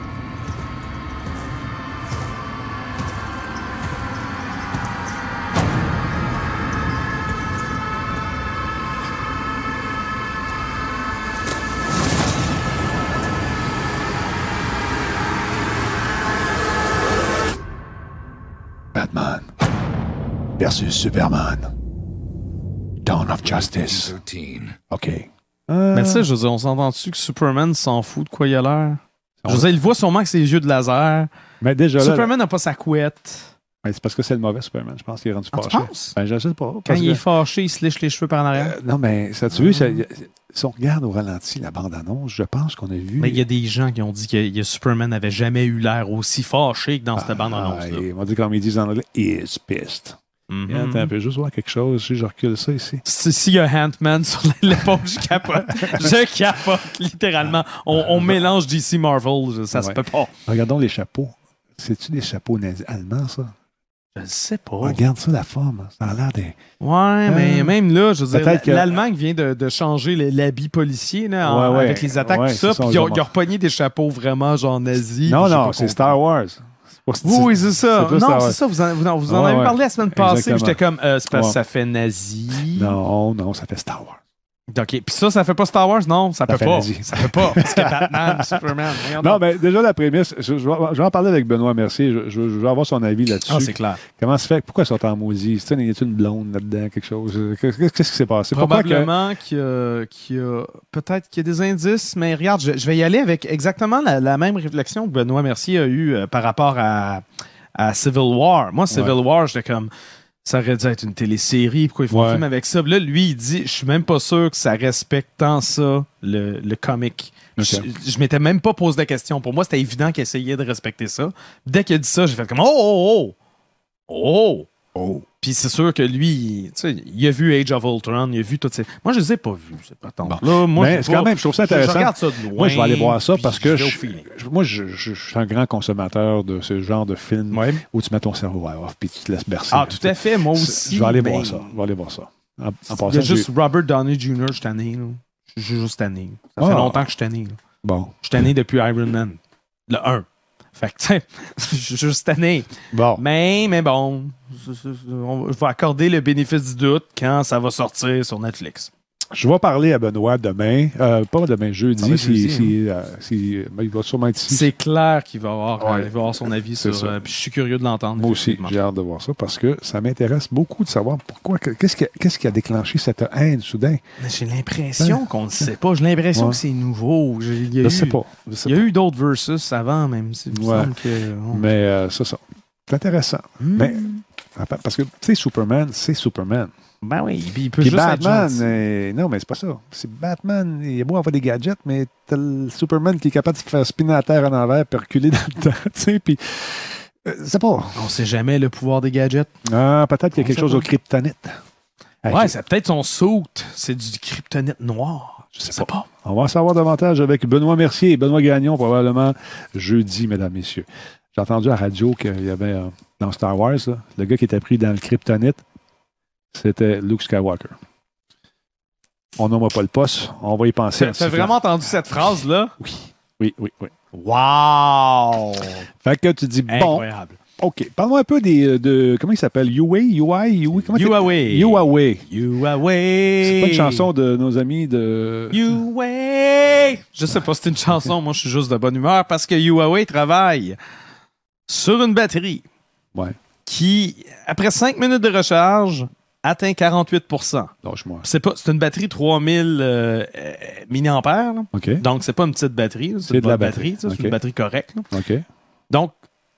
Batman versus Superman. Dawn of Justice. OK. Euh, Mais ça, je veux dire, on s'entend-tu que Superman s'en fout de quoi il a l'air? Je veux dire, il voit sûrement que c'est les yeux de laser. mais déjà là, Superman n'a pas sa couette. ben, c'est parce que c'est le mauvais Superman. Je pense qu'il est rendu Ah, tu fâché. penses? Ben, je sais pas. Quand parce il est que- fâché, il se lèche les cheveux par en arrière. Euh, non, mais ça, tu veux, ça- y a- si on regarde au ralenti la bande-annonce, je pense qu'on a vu. Mais il y a des gens qui ont dit que y a Superman n'avait jamais eu l'air aussi fâché que dans cette Ah, bande-annonce-là. il m'a dit, comme ils disent en anglais, he is pissed. Mhm. Attends un peu, juste voir quelque chose. Si je recule ça ici. Si- S'il y a Ant-Man sur l'épaule, je capote. Je capote, littéralement. On, on mélange D C Marvel, ça se Ouais. peut pas. Regardons les chapeaux. C'est-tu des chapeaux nazis allemands, ça? Je sais pas. Regarde ça, la forme. Ça a l'air des. Ouais, mais Euh, même là, je veux dire, peut-être que- l'Allemagne vient de, de changer le- l'habit policier là, en- Ouais, ouais. avec les attaques, Ouais, tout ça. c'est ça, Puis ils ont, on ils ont repogné des chapeaux vraiment genre nazis. Non, puis j'ai non, pas c'est compris. Star Wars. C'est pas- Oui, oui, c'est ça. c'est pas Star Non, Wars. c'est ça. Vous en, vous en, vous en Ouais, avez ouais. parlé la semaine passée. Exactement. J'étais comme, euh, c'est parce que Ouais. ça fait nazi. Non, non, ça fait Star Wars. OK. Puis ça, ça fait pas Star Wars? Non, ça, Ça peut fait pas. nazi. Ça peut pas. Parce que Batman, Superman. regarde Non, donc. mais déjà, la prémisse, je, je vais, je vais en parler avec Benoît Mercier. Je, je- je veux avoir son avis là-dessus. Ah, c'est clair. Comment ça fait? Pourquoi ils sont en maudit? C'est y a une blonde là-dedans, quelque chose? Qu'est-ce qu'est-ce qui s'est passé? Pourquoi que- Probablement qu'il y a, qu'il y a- peut-être qu'il y a des indices, mais regarde, je, je vais y aller avec exactement la, la même réflexion que Benoît Mercier a eue euh, par rapport à, à Civil War. Moi, Civil Ouais. War, j'étais comme, ça aurait dû être une télésérie, pourquoi ils font Ouais. un film avec ça? Puis là, lui, il dit, je suis même pas sûr que ça respecte tant ça, le, le comic. Ok. Je, je m'étais même pas posé la question. Pour moi, c'était évident qu'il essayait de respecter ça. Dès qu'il a dit ça, j'ai fait comme, oh, oh, oh, oh. Oh. Puis c'est sûr que lui, il- tu sais, il a vu Age of Ultron, il a vu toutes ces... Moi, je les ai pas vus, ces patentes-là. Moi, Mais j'ai c'est pas- quand même, je trouve ça je- intéressant. Je regarde ça de loin. Moi, je vais aller voir ça puis parce que je vais au je, feeling. je- moi, je, je- je suis un grand consommateur de ce genre de film Ouais. où tu mets ton cerveau à off puis tu te laisses bercer. Ah, tout à fait, moi aussi. Je vais aller ben, voir ça. Je vais aller voir ça. En, en Il y passant, a juste j'ai- Robert Downey junior, je suis tanné. là. Je suis juste tanné. Ça fait Ah. longtemps que je suis tanné. là. Bon. Je suis tanné depuis Iron Man. Le un. Fait que, tu sais, je suis juste tanné. Bon. Mais, mais bon, je, je- je- on- je vais accorder le bénéfice du doute quand ça va sortir sur Netflix. Je vais parler à Benoît demain. Euh, pas demain, jeudi. Ça va être si, jeudi, si, euh, si- ben, il va sûrement être ici. C'est clair qu'il va avoir, Ouais. euh, il va avoir son avis C'est sur. ça. euh, puis je suis curieux de l'entendre. Moi aussi, effectivement. j'ai hâte de voir ça parce que ça m'intéresse beaucoup de savoir pourquoi. que- Qu'est-ce qui, a- qu'est-ce qui a déclenché cette haine soudain? Mais j'ai l'impression qu'on ne sait pas. J'ai l'impression Ouais. que c'est nouveau. J'ai- il y a Je eu- sais pas. Je sais Il y a pas. eu d'autres versus avant, même. si- Il me Ouais. semble que. oh. Mais euh, c'est ça. C'est intéressant. Hmm. Mais parce que, tu sais, Superman, c'est Superman. Ben oui, puis il peut Puis juste être Batman, gentil. euh, non, mais c'est pas ça. C'est Batman, il est beau avoir des gadgets, mais t'as le Superman qui est capable de se faire spinner la terre en envers puis reculer dans le temps, tu sais, puis euh, c'est pas. On sait jamais le pouvoir des gadgets. Ah, peut-être qu'il y a On quelque sait chose pas. au kryptonite. Hey, Ouais, je- c'est peut-être son suit. C'est du kryptonite noir. Je sais sais pas. On va en savoir davantage avec Benoît Mercier et Benoît Gagnon, probablement jeudi, mesdames, messieurs. J'ai entendu à la radio qu'il y avait, euh, dans Star Wars, là, le gars qui était pris dans le kryptonite, c'était Luke Skywalker. On nomme pas le poste, on va y penser. en T'as t'as sifflant. vraiment entendu cette phrase-là? Oui, oui, oui. Wow! Fait que tu dis, bon, Incroyable. OK. Parle-moi un peu des, de, comment il s'appelle? Huawei? Huawei? Huawei? Comment Huawei. Huawei. Huawei. C'est pas une chanson de nos amis de... Huawei. Je sais pas si c'est une chanson. Moi, je suis juste de bonne humeur parce que Huawei travaille sur une batterie Ouais. qui, après cinq minutes de recharge, atteint quarante-huit pour cent. Lâche-moi. C'est pas, c'est une batterie trois mille euh, euh, milliampères. là. OK. Donc, c'est pas une petite batterie. là. C'est C'est une de la bonne batterie. batterie. ça. C'est OK. une batterie correcte. là. OK. Donc,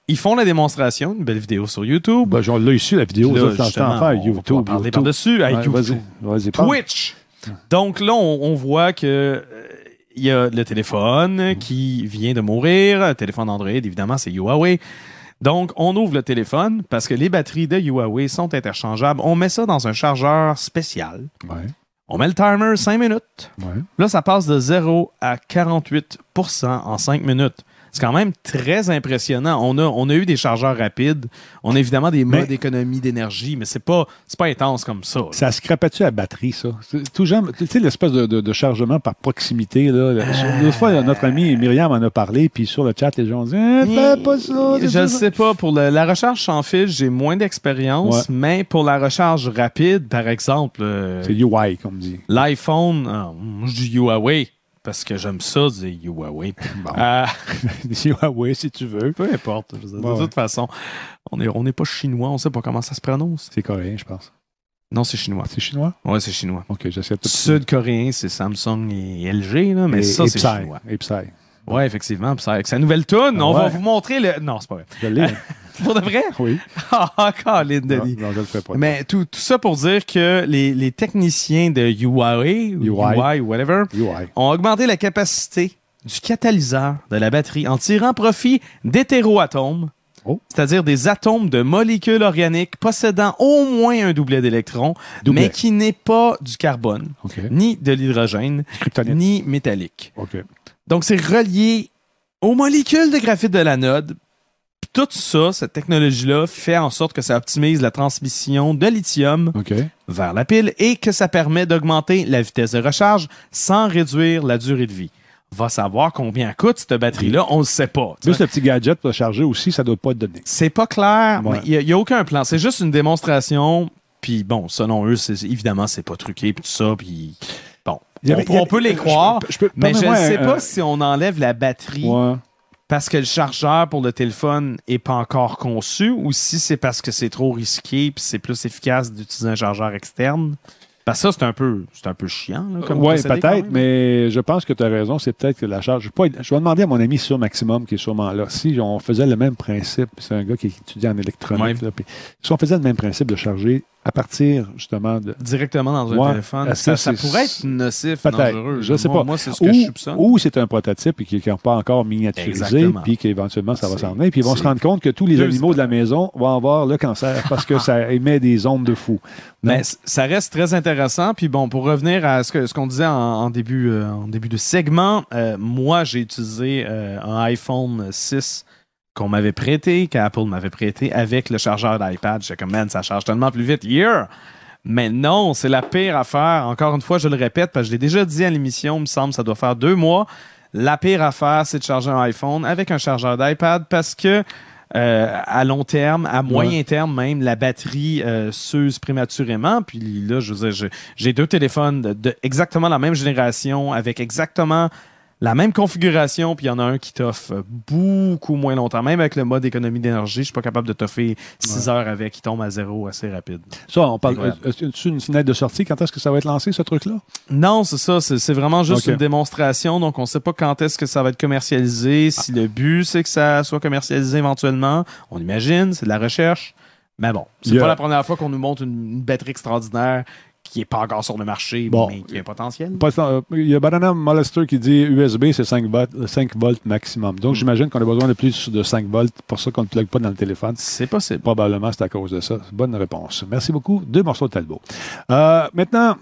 Ils font la démonstration, une belle vidéo sur YouTube. Ben, on l'a ici, la vidéo. Là, ça, justement, faire, on YouTube, va parler YouTube. par-dessus. Hey, Ouais, YouTube. vas-y, vas-y, parle. Twitch. Donc là, on, on voit que euh, il y a le téléphone qui vient de mourir. Un téléphone Android, évidemment, c'est Huawei. Donc, on ouvre le téléphone parce que les batteries de Huawei sont interchangeables. On met ça dans un chargeur spécial. Ouais, On met le timer cinq minutes. ouais. Là, ça passe de zéro à quarante-huit pour cent en cinq minutes. C'est quand même très impressionnant. On a, on a eu des chargeurs rapides. On a évidemment des modes Mais- d'économie d'énergie, mais c'est pas, c'est pas intense comme ça. là. Ça scrapait-tu à batterie, ça? C'est Tout jamais, tu sais, l'espèce de, de, de chargement par proximité, là. L'autre fois, là, notre ami Myriam en a parlé, puis sur le chat, les gens ont dit eh, fais pas ça! c'est Je pas ne ça. sais pas. Pour le- la recharge sans fil, j'ai moins d'expérience, Ouais. mais pour la recharge rapide, par exemple, euh, C'est U I, comme dit. l'iPhone, ah, moi, je dis Huawei, parce que j'aime ça dire Huawei. Bon. Euh, Huawei, si tu veux. peu importe. je veux dire, Ouais, de toute façon, on n'est on est pas chinois, on sait pas comment ça se prononce. C'est coréen, je pense. Non, c'est chinois. C'est chinois? Ouais, c'est chinois. OK, j'essaie de... Sud-coréen, c'est Samsung et L G, là, mais Et- ça, et c'est Psy. chinois. Et Psy. Ouais, effectivement. Puis ça, avec sa nouvelle tune, on va Ouais. vous montrer le. Non, c'est pas vrai. Je l'ai. Pour de vrai? Oui. Ah, Colin, Non, Denis. non, je le fais pas. Mais tout, tout ça pour dire que les, les techniciens de Huawei, ou U I. U I ou whatever, U I. ont augmenté la capacité du catalyseur de la batterie en tirant profit d'hétéroatomes, Oh. c'est-à-dire des atomes de molécules organiques possédant au moins un doublet d'électrons, Doublet. mais qui n'est pas du carbone, OK. ni de l'hydrogène, Kryptonite. ni métallique. OK. Donc, c'est relié aux molécules de graphite de l'anode. Puis tout ça, cette technologie-là, fait en sorte que ça optimise la transmission de lithium OK. vers la pile et que ça permet d'augmenter la vitesse de recharge sans réduire la durée de vie. Va savoir combien coûte cette batterie-là, on ne sait pas. tu sais. Juste le petit gadget pour charger aussi, ça doit pas être donné. C'est pas clair, Ouais. mais il n'y a, aucun plan. C'est juste une démonstration. Puis bon, selon eux, c'est, évidemment, c'est pas truqué, puis tout ça. Puis bon, Il y avait- on, il y a- on peut les je- croire, je peux- mais je ne permets-moi sais un- pas un- si on enlève la batterie Ouais. parce que le chargeur pour le téléphone est pas encore conçu ou si c'est parce que c'est trop risqué puis c'est plus efficace d'utiliser un chargeur externe. Parce que ça, c'est un peu, c'est un peu chiant. Là, comme Oui, procédé, quand peut-être, même. mais je pense que tu as raison. C'est peut-être que la charge. Je vais, pas- je vais demander à mon ami sur Maximum, qui est sûrement là, si on faisait le même principe, c'est un gars qui étudie en électronique, Ouais. là, puis si on faisait le même principe de charger à partir justement de. Directement dans un Ouais. téléphone, Est-ce ça, que ça c'est- pourrait être nocif, Peut-être. dangereux. Je sais moi, pas. Moi, c'est ce que je Ou, soupçonne. ou c'est un prototype et qui n'est pas encore miniaturisé, Exactement. puis qu'éventuellement ça va C'est- s'en venir. Puis ils vont c'est se rendre compte que tous les deux animaux de la maison vont avoir le cancer parce que ça émet des ondes de fou. Non? Mais c- ça reste très intéressant. Puis bon, pour revenir à ce que ce qu'on disait en, en début euh, en début de segment, euh, moi j'ai utilisé euh, un iPhone six qu'on m'avait prêté, qu'Apple m'avait prêté avec le chargeur d'iPad. J'étais comme man, ça charge tellement plus vite. Yeah! Mais non, c'est la pire affaire. Encore une fois, je le répète, parce que je l'ai déjà dit à l'émission, il me semble, ça doit faire deux mois. La pire affaire, c'est de charger un iPhone avec un chargeur d'iPad parce que euh, à long terme, à moyen Ouais. terme même, la batterie euh, s'use prématurément. Puis là, je veux dire, je- j'ai deux téléphones de, de exactement la même génération, avec exactement la même configuration, puis il y en a un qui t'offre beaucoup moins longtemps. Même avec le mode économie d'énergie, je suis pas capable de t'offrir six heures avec, qui tombe à zéro assez rapide. Ça, on parle. Incroyable. Est-ce que c'est une fenêtre de sortie? Quand est-ce que ça va être lancé, ce truc-là? Non, c'est ça. C'est c'est vraiment juste Ok. une démonstration. Donc, on ne sait pas quand est-ce que ça va être commercialisé. Si le but, c'est que ça soit commercialisé éventuellement. On imagine, c'est de la recherche. Mais bon, c'est Yeah. pas la première fois qu'on nous montre une, une batterie extraordinaire qui n'est pas encore sur le marché, Bon. mais qui a un potentiel. Pas- euh, Il y a Banana Molester qui dit U S B, c'est cinq volts, cinq volts maximum. Mm. Donc, j'imagine qu'on a besoin de plus de cinq volts. Pour ça qu'on ne plug pas dans le téléphone. C'est possible. Probablement, c'est à cause de ça. Bonne réponse. Merci beaucoup. Deux morceaux de Talbot. Euh, maintenant,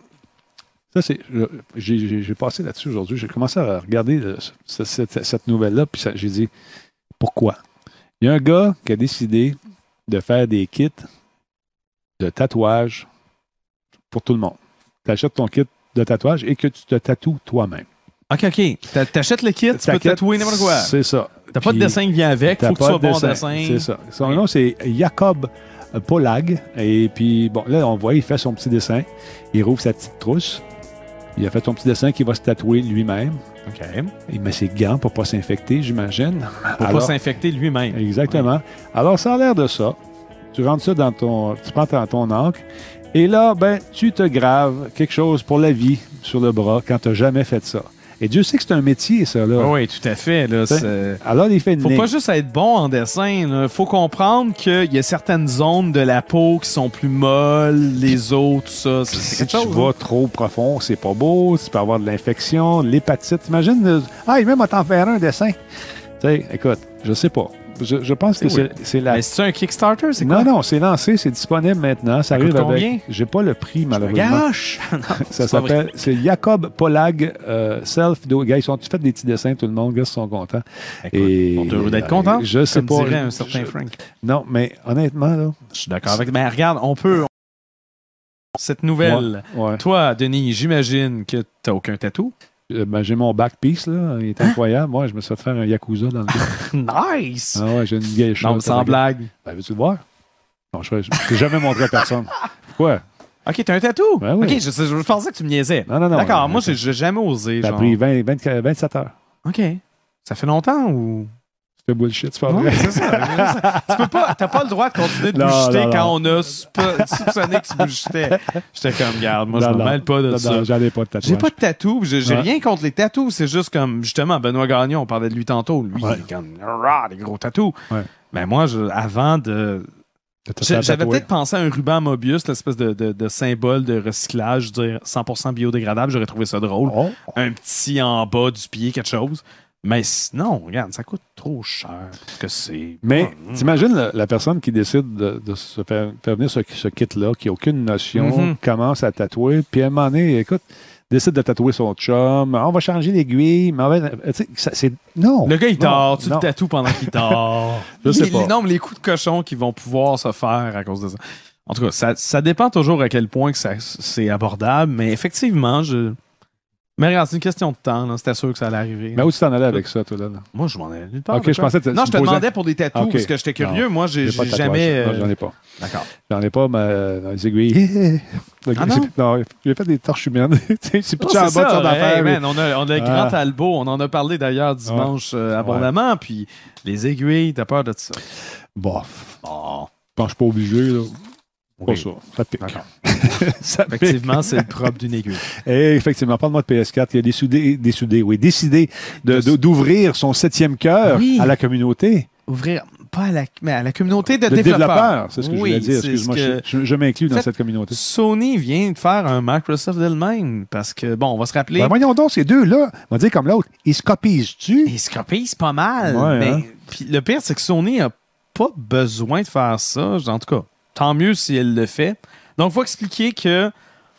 ça, c'est. je- J'ai j'ai- j'ai passé là-dessus aujourd'hui. J'ai commencé à regarder euh, ce- cette, cette nouvelle-là, puis ça- j'ai dit pourquoi? Il y a un gars qui a décidé de faire des kits de tatouage pour tout le monde. Tu achètes ton kit de tatouage et que tu te tatoues toi-même. OK, OK. T'a- T'achètes le kit, tu peux T'achètes- tatouer n'importe quoi. C'est ça. T'as pas de Puis- dessin qui vient avec, T'as faut que tu pas sois de bon en dessin. dessin. C'est ça. Son Oui. nom, c'est Jacob Polag. Et puis, bon, là, on voit, il fait son petit dessin. Il rouvre sa petite trousse. Il a fait son petit dessin qu'il va se tatouer lui-même. OK. Il met ses gants pour pas s'infecter, j'imagine. Pour Alors- pas s'infecter lui-même. Exactement. Alors, ça a l'air de ça. Tu rentres ça dans ton... Tu prends ton, ton encre. Et là, ben, tu te graves quelque chose pour la vie sur le bras quand tu n'as jamais fait ça. Et Dieu sait que c'est un métier, ça. Là. Oui, tout à fait. Là, c'est... Alors, il fait une faut pas juste être bon en dessin. Il faut comprendre qu'il y a certaines zones de la peau qui sont plus molles, les autres, tout ça. C'est, c'est si quelque tu chose. vas hein? trop profond, c'est pas beau. Tu peux avoir de l'infection, de l'hépatite. Imagine, euh, ah, il même à t'en faire un dessin. Tu sais, écoute, je sais pas. Je, je pense que c'est, c'est la... Mais c'est un Kickstarter, c'est non, quoi? non, c'est lancé, c'est disponible maintenant. Ça, Ça arrive coûte combien? avec... J'ai pas le prix, malheureusement. Gâche! Non, Ça c'est s'appelle... pas C'est Jacob Polag euh, Self... Gars, ils sont fait des petits dessins, tout le monde. Gars, ils sont contents. Écoute, Et... on est heureux d'être content. Je sais comme pas. dirait un je- certain je- Frank. Non, mais honnêtement, là... Je suis d'accord avec... Mais regarde, on peut... Cette nouvelle... Ouais, ouais. Toi, Denis, j'imagine que t'as aucun tatou. Euh, ben, j'ai mon back piece, là. Il est incroyable. Moi, je me suis fait faire un Yakuza dans le dos. Nice! Ah ouais, j'ai une vieille chose. Non, sans blague. Ben, veux-tu le voir? Non, je ne l'ai jamais montré à personne. Pourquoi? OK, t'as un tatou? Ben oui. OK, je, je pensais que tu me niaisais. Non, non, non. D'accord, non, moi, non. j'ai, j'ai jamais osé. Ça a Genre... pris vingt, vingt, vingt-sept heures. OK. Ça fait longtemps ou... C'est bullshit, c'est pas Non, vrai. c'est ça. tu peux pas, t'as pas le droit de continuer de Non, bullshiter non, quand non. on a sp- soupçonné que tu bullshitais. J'étais comme, garde, moi, je Non, me non. mêle pas de Non, ça. non, j'en ai pas de tatouage. J'ai pas de tatou, j'ai, j'ai Ouais. rien contre les tatous. C'est juste comme, justement, Benoît Gagnon, on parlait de lui tantôt. Lui, Ouais. il est comme, rah, des gros tatous. Ouais. Mais moi, je, avant de. De te J'ai- faire J'avais tatouer. peut-être pensé à un ruban Mobius, l'espèce de, de, de symbole de recyclage, je veux dire cent pour cent biodégradable. J'aurais trouvé ça drôle. Oh. Un petit en bas du pied, quelque chose. Mais sinon, regarde, ça coûte trop cher. Ce que c'est. Mais Ah, t'imagines la, la personne qui décide de, de se faire, faire venir ce, ce kit-là, qui n'a aucune notion, Mhm. commence à tatouer, puis à un moment donné, écoute, décide de tatouer son chum, on va changer l'aiguille, mais on va- tu sais, ça, c'est... Non! Le gars, il Non, dort, tu non. le tatoues pendant qu'il dort. Je sais Les- pas. Non, mais les coups de cochon qui vont pouvoir se faire à cause de ça. En tout cas, ça, ça dépend toujours à quel point que ça, c'est abordable, mais effectivement, je. Mais regarde, c'est une question de temps, là. C'était sûr que ça allait arriver. Mais où tu t'en allais avec ça, toi, là? là? Moi, je m'en allais nulle part. Ok, de je quoi. pensais que tu Non, me je te posais- demandais pour des tatous, Ok. parce que j'étais curieux. Non, Moi, j'ai, J'ai pas de j'ai tatouage. jamais. Non, euh, j'en ai pas. D'accord. J'en ai pas, mais euh, dans les aiguilles. Ah non? non, j'ai fait des torches humaines. Tu sais, c'est Non, pitché en bas c'est de ça, son affaire. hey, mais- man, on a, on a le Ah. grand Talbot, on en a parlé d'ailleurs dimanche euh, abondamment, puis les aiguilles, t'as peur de ça. Bof. Oh. Je pense pas obligé, là. Pas Oui. ça. Ça pique. D'accord. Ça pique. Effectivement, c'est le propre d'une aiguille. Et effectivement, parle-moi de P S quatre. Il a décidé, décidé, oui, décidé de, de- d'ouvrir son septième cœur Oui. à la communauté. Ouvrir, pas à la, mais à la communauté de De développeurs. développeurs, c'est ce que Oui, je voulais dire. c'est Excuse-moi, ce que- je, je- je m'inclus dans Fait- cette communauté. Sony vient de faire un Microsoft d'elle-même, parce que, bon, on va se rappeler, Ben, voyons donc, ces deux-là, on va dire comme l'autre, ils se copient-tu? ils se copient pas mal, Ouais, mais hein. puis le pire, c'est que Sony a pas besoin de faire ça. En tout cas, tant mieux si elle le fait. Donc, il faut expliquer que,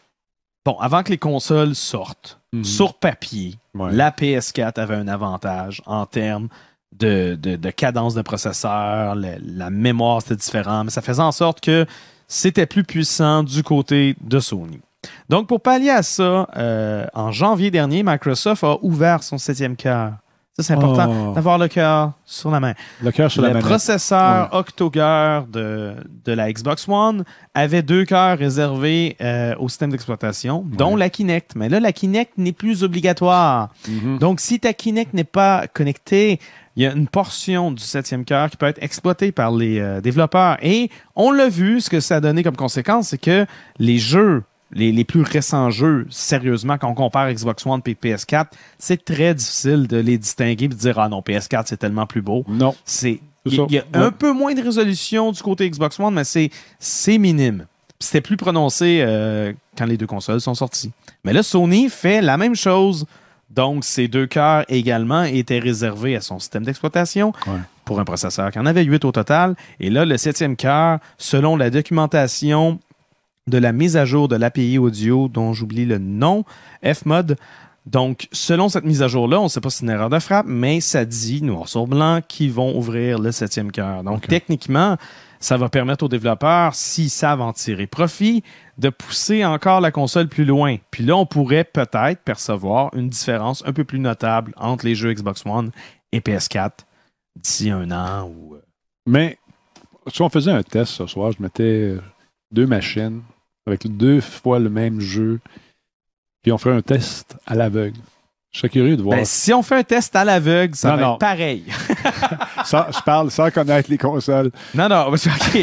bon, avant que les consoles sortent, Mhm. sur papier, Ouais. la P S quatre avait un avantage en termes de, de, de cadence de processeur, la, la mémoire c'était différent, mais ça faisait en sorte que c'était plus puissant du côté de Sony. Donc, pour pallier à ça, euh, en janvier dernier, Microsoft a ouvert son septième cœur. Ça, c'est important Oh. d'avoir le cœur sur la main. Le cœur sur la Le manette. processeur octo-cœur de, de la Xbox One avait deux cœurs réservés euh, au système d'exploitation, dont la Kinect. Mais là, la Kinect n'est plus obligatoire. Mhm. Donc, si ta Kinect n'est pas connectée, il y a une portion du septième cœur qui peut être exploitée par les euh, développeurs. Et on l'a vu, ce que ça a donné comme conséquence, c'est que les jeux, les, les plus récents jeux, sérieusement, quand on compare Xbox One et P S quatre, c'est très difficile de les distinguer et de dire « Ah non, P S quatre, c'est tellement plus beau. » Non. C'est C'est il y, a- il y a ça. Ouais. un peu moins de résolution du côté Xbox One, mais c'est c'est minime. Puis C'était plus prononcé euh, quand les deux consoles sont sorties. Mais là, Sony fait la même chose. Donc, ces deux cœurs également étaient réservés à son système d'exploitation Ouais. pour un processeur qui en avait huit au total. Et là, le septième cœur, selon la documentation de la mise à jour de l'A P I audio, dont j'oublie le nom, F-Mod. Donc, selon cette mise à jour-là, on ne sait pas si c'est une erreur de frappe, mais ça dit, noir sur blanc, qu'ils vont ouvrir le septième cœur. Donc, Ok. techniquement, ça va permettre aux développeurs, s'ils savent en tirer profit, de pousser encore la console plus loin. Puis là, on pourrait peut-être percevoir une différence un peu plus notable entre les jeux Xbox One et P S quatre d'ici un an ou... euh, Mais si on faisait un test ce soir, je mettais euh, deux machines avec deux fois le même jeu, puis on ferait un test à l'aveugle. Je serais curieux de voir. Ben, si on fait un test à l'aveugle, ça Non, va non. être pareil. Ça, je parle sans connaître les consoles. Non, non, OK, oui.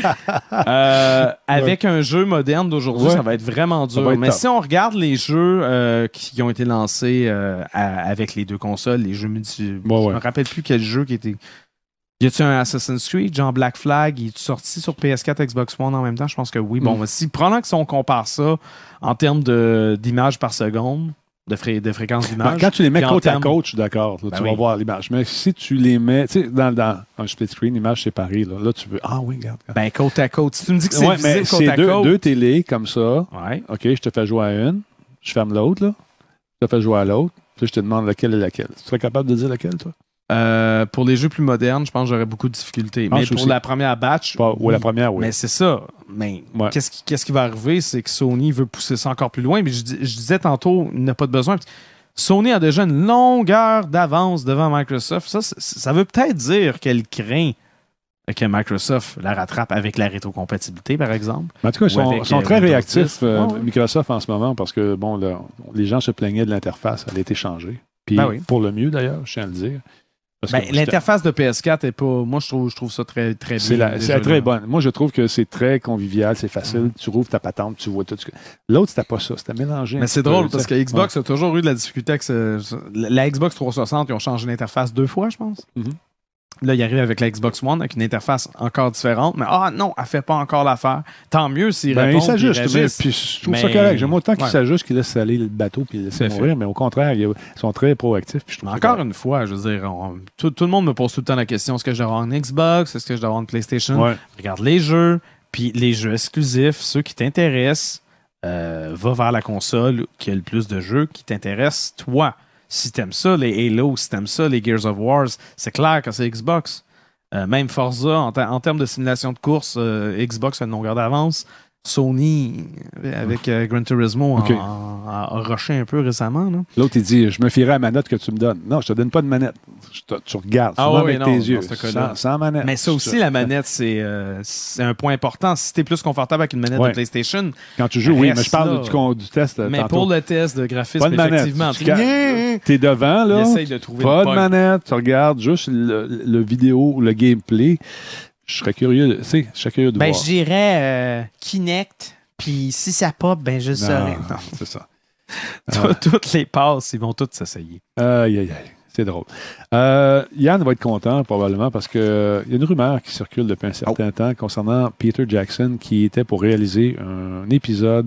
Euh, avec un jeu moderne d'aujourd'hui, Ouais. ça va être vraiment Ça dur. va être Mais top. si on regarde les jeux euh, qui ont été lancés euh, à- avec les deux consoles, les jeux multi... Ouais, Je ouais. me rappelle plus quel jeu qui était... Y a-tu un Assassin's Creed, genre Black Flag, il est sorti sur P S quatre, Xbox One en même temps? Je pense que oui. Bon, Mm. si, pendant que si on compare ça en termes de- d'images par seconde, de, fré- de fréquence Ben, d'image... quand tu les mets puis en côte à termes- côte, je suis d'accord. Là, Ben tu oui. vas voir l'image. Mais si tu les mets, tu sais, dans, dans un split screen, image séparée, là, là, tu veux. Ah oui, regarde. regarde. Ben, côte à côte. Si tu me dis que c'est Ouais, mais visible côte c'est à deux, côte... deux télés comme ça. Ouais. OK, je te fais jouer à une. Je ferme l'autre, là. Je te fais jouer à l'autre. Puis je te demande laquelle est laquelle. Tu serais capable de dire laquelle, toi? Euh, pour les jeux plus modernes, je pense que j'aurais beaucoup de difficultés. Ah, mais je pour aussi. la première batch, Pas- ou oui. la première, oui. Mais c'est ça. Mais Ouais. qu'est-ce, qui, qu'est-ce qui va arriver, c'est que Sony veut pousser ça encore plus loin. Mais je, dis- je disais tantôt, il n'a pas de besoin. Sony a déjà une longueur d'avance devant Microsoft. Ça, c'est- ça veut peut-être dire qu'elle craint que Microsoft la rattrape avec la rétrocompatibilité, par exemple. Mais en tout cas, ils Ou sont, avec, sont euh, très Windows réactifs, dix. euh, Ouais, ouais. Microsoft, en ce moment, parce que, bon, là, les gens se plaignaient de l'interface. Elle a été changée. Puis, Ben oui. pour le mieux, d'ailleurs, je tiens à le dire. Parce Ben, que j'étais- l'interface de P S quatre est pas. Moi, je trouve, je trouve ça très, très bien. C'est la- déjà, c'est très là. bonne. Moi, je trouve que c'est très convivial, c'est facile. Tu rouvres ta patente, tu vois tout. ce que- L'autre, c'était pas ça. C'était mélangé. un Mais petit c'est peu, drôle tu parce sais. que Xbox a toujours eu de la difficulté avec ce- ce- la Xbox trois cent soixante, ils ont changé l'interface deux fois, je pense. Mhm. Là, il arrive avec la Xbox One avec une interface encore différente, mais ah non, elle fait pas encore l'affaire. Tant mieux s'ils Ben, répondent. il s'ajuste. puis ils mais- réagissent. Puis je trouve ça Mais- correct. J'aime autant qu'ils Ouais. s'ajustent qu'ils laissent aller le bateau puis les laissent Tout à fait. mourir. Mais au contraire, ils sont très proactifs. Puis je trouve Mais ça encore correct. une fois, je veux dire, on- tout, tout le monde me pose tout le temps la question est-ce que je dois avoir une Xbox Est-ce que je dois avoir une PlayStation Ouais. Regarde les jeux, puis les jeux exclusifs, ceux qui t'intéressent, euh, va vers la console qui a le plus de jeux qui t'intéressent, toi. Si t'aimes ça, les Halo, si t'aimes ça, les Gears of War, c'est clair que c'est Xbox. Euh, même Forza, en, ter- en termes de simulation de course, euh, Xbox a une longueur d'avance. Sony, avec euh, Gran Turismo, Ok. en- en- a rushé un peu récemment. Là. L'autre, il dit je me fierai à la manette que tu me donnes. Non, je te donne pas de manette. Je te- tu regardes Ah souvent oui, avec non, tes dans yeux. ce cas-là. Sans, sans manette. Mais ça aussi, la manette, c'est euh, c'est un point important. Si t'es plus confortable avec une manette Ouais. de PlayStation, Quand tu joues, oui, mais reste je parle là. du, con- du test. euh, mais tantôt. pour le test de graphisme, Pas de manette. effectivement, Tu- tu tu- T'es devant, là. essaye de trouver Pas le de bug. manette. Tu regardes juste le, le vidéo, le gameplay. Je serais curieux, de- tu sais, je serais curieux de Ben, voir. je dirais euh, Kinect, puis si ça pop, ben je Non, saurais. non, c'est ça. Tout- toutes les passes, ils vont toutes s'essayer. Aïe, aïe, aïe. C'est drôle. Euh, Yann va être content, probablement, parce qu'il y a une rumeur qui circule depuis un certain temps concernant Peter Jackson qui était pour réaliser un épisode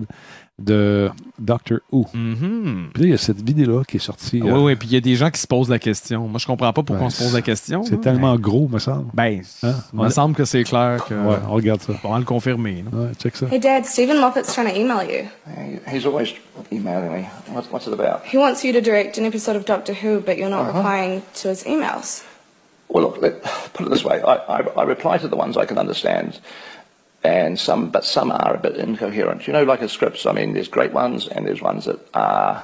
de Doctor Who. Mhm. Puis là, il y a cette vidéo-là qui est sortie. Oui, euh, oui, puis il y a des gens qui se posent la question. Moi, je comprends pas pourquoi Ouais, on se pose la question. C'est là. tellement gros, me semble. Ben, Hein? il me semble que c'est clair que Ouais, on regarde ça. on va le confirmer. là. Ouais, check ça. Hey, Dad, Stephen Moffat's trying to email you. He's always emailing me. What's, what's it about? He wants you to direct an episode of Doctor Who, but you're not Uh-huh. replying to his emails. Well, look, let, put it this way. I, I, I reply to the ones I can understand, and some, but some are a bit incoherent. You know, like his scripts. I mean, there's great ones, and there's ones that are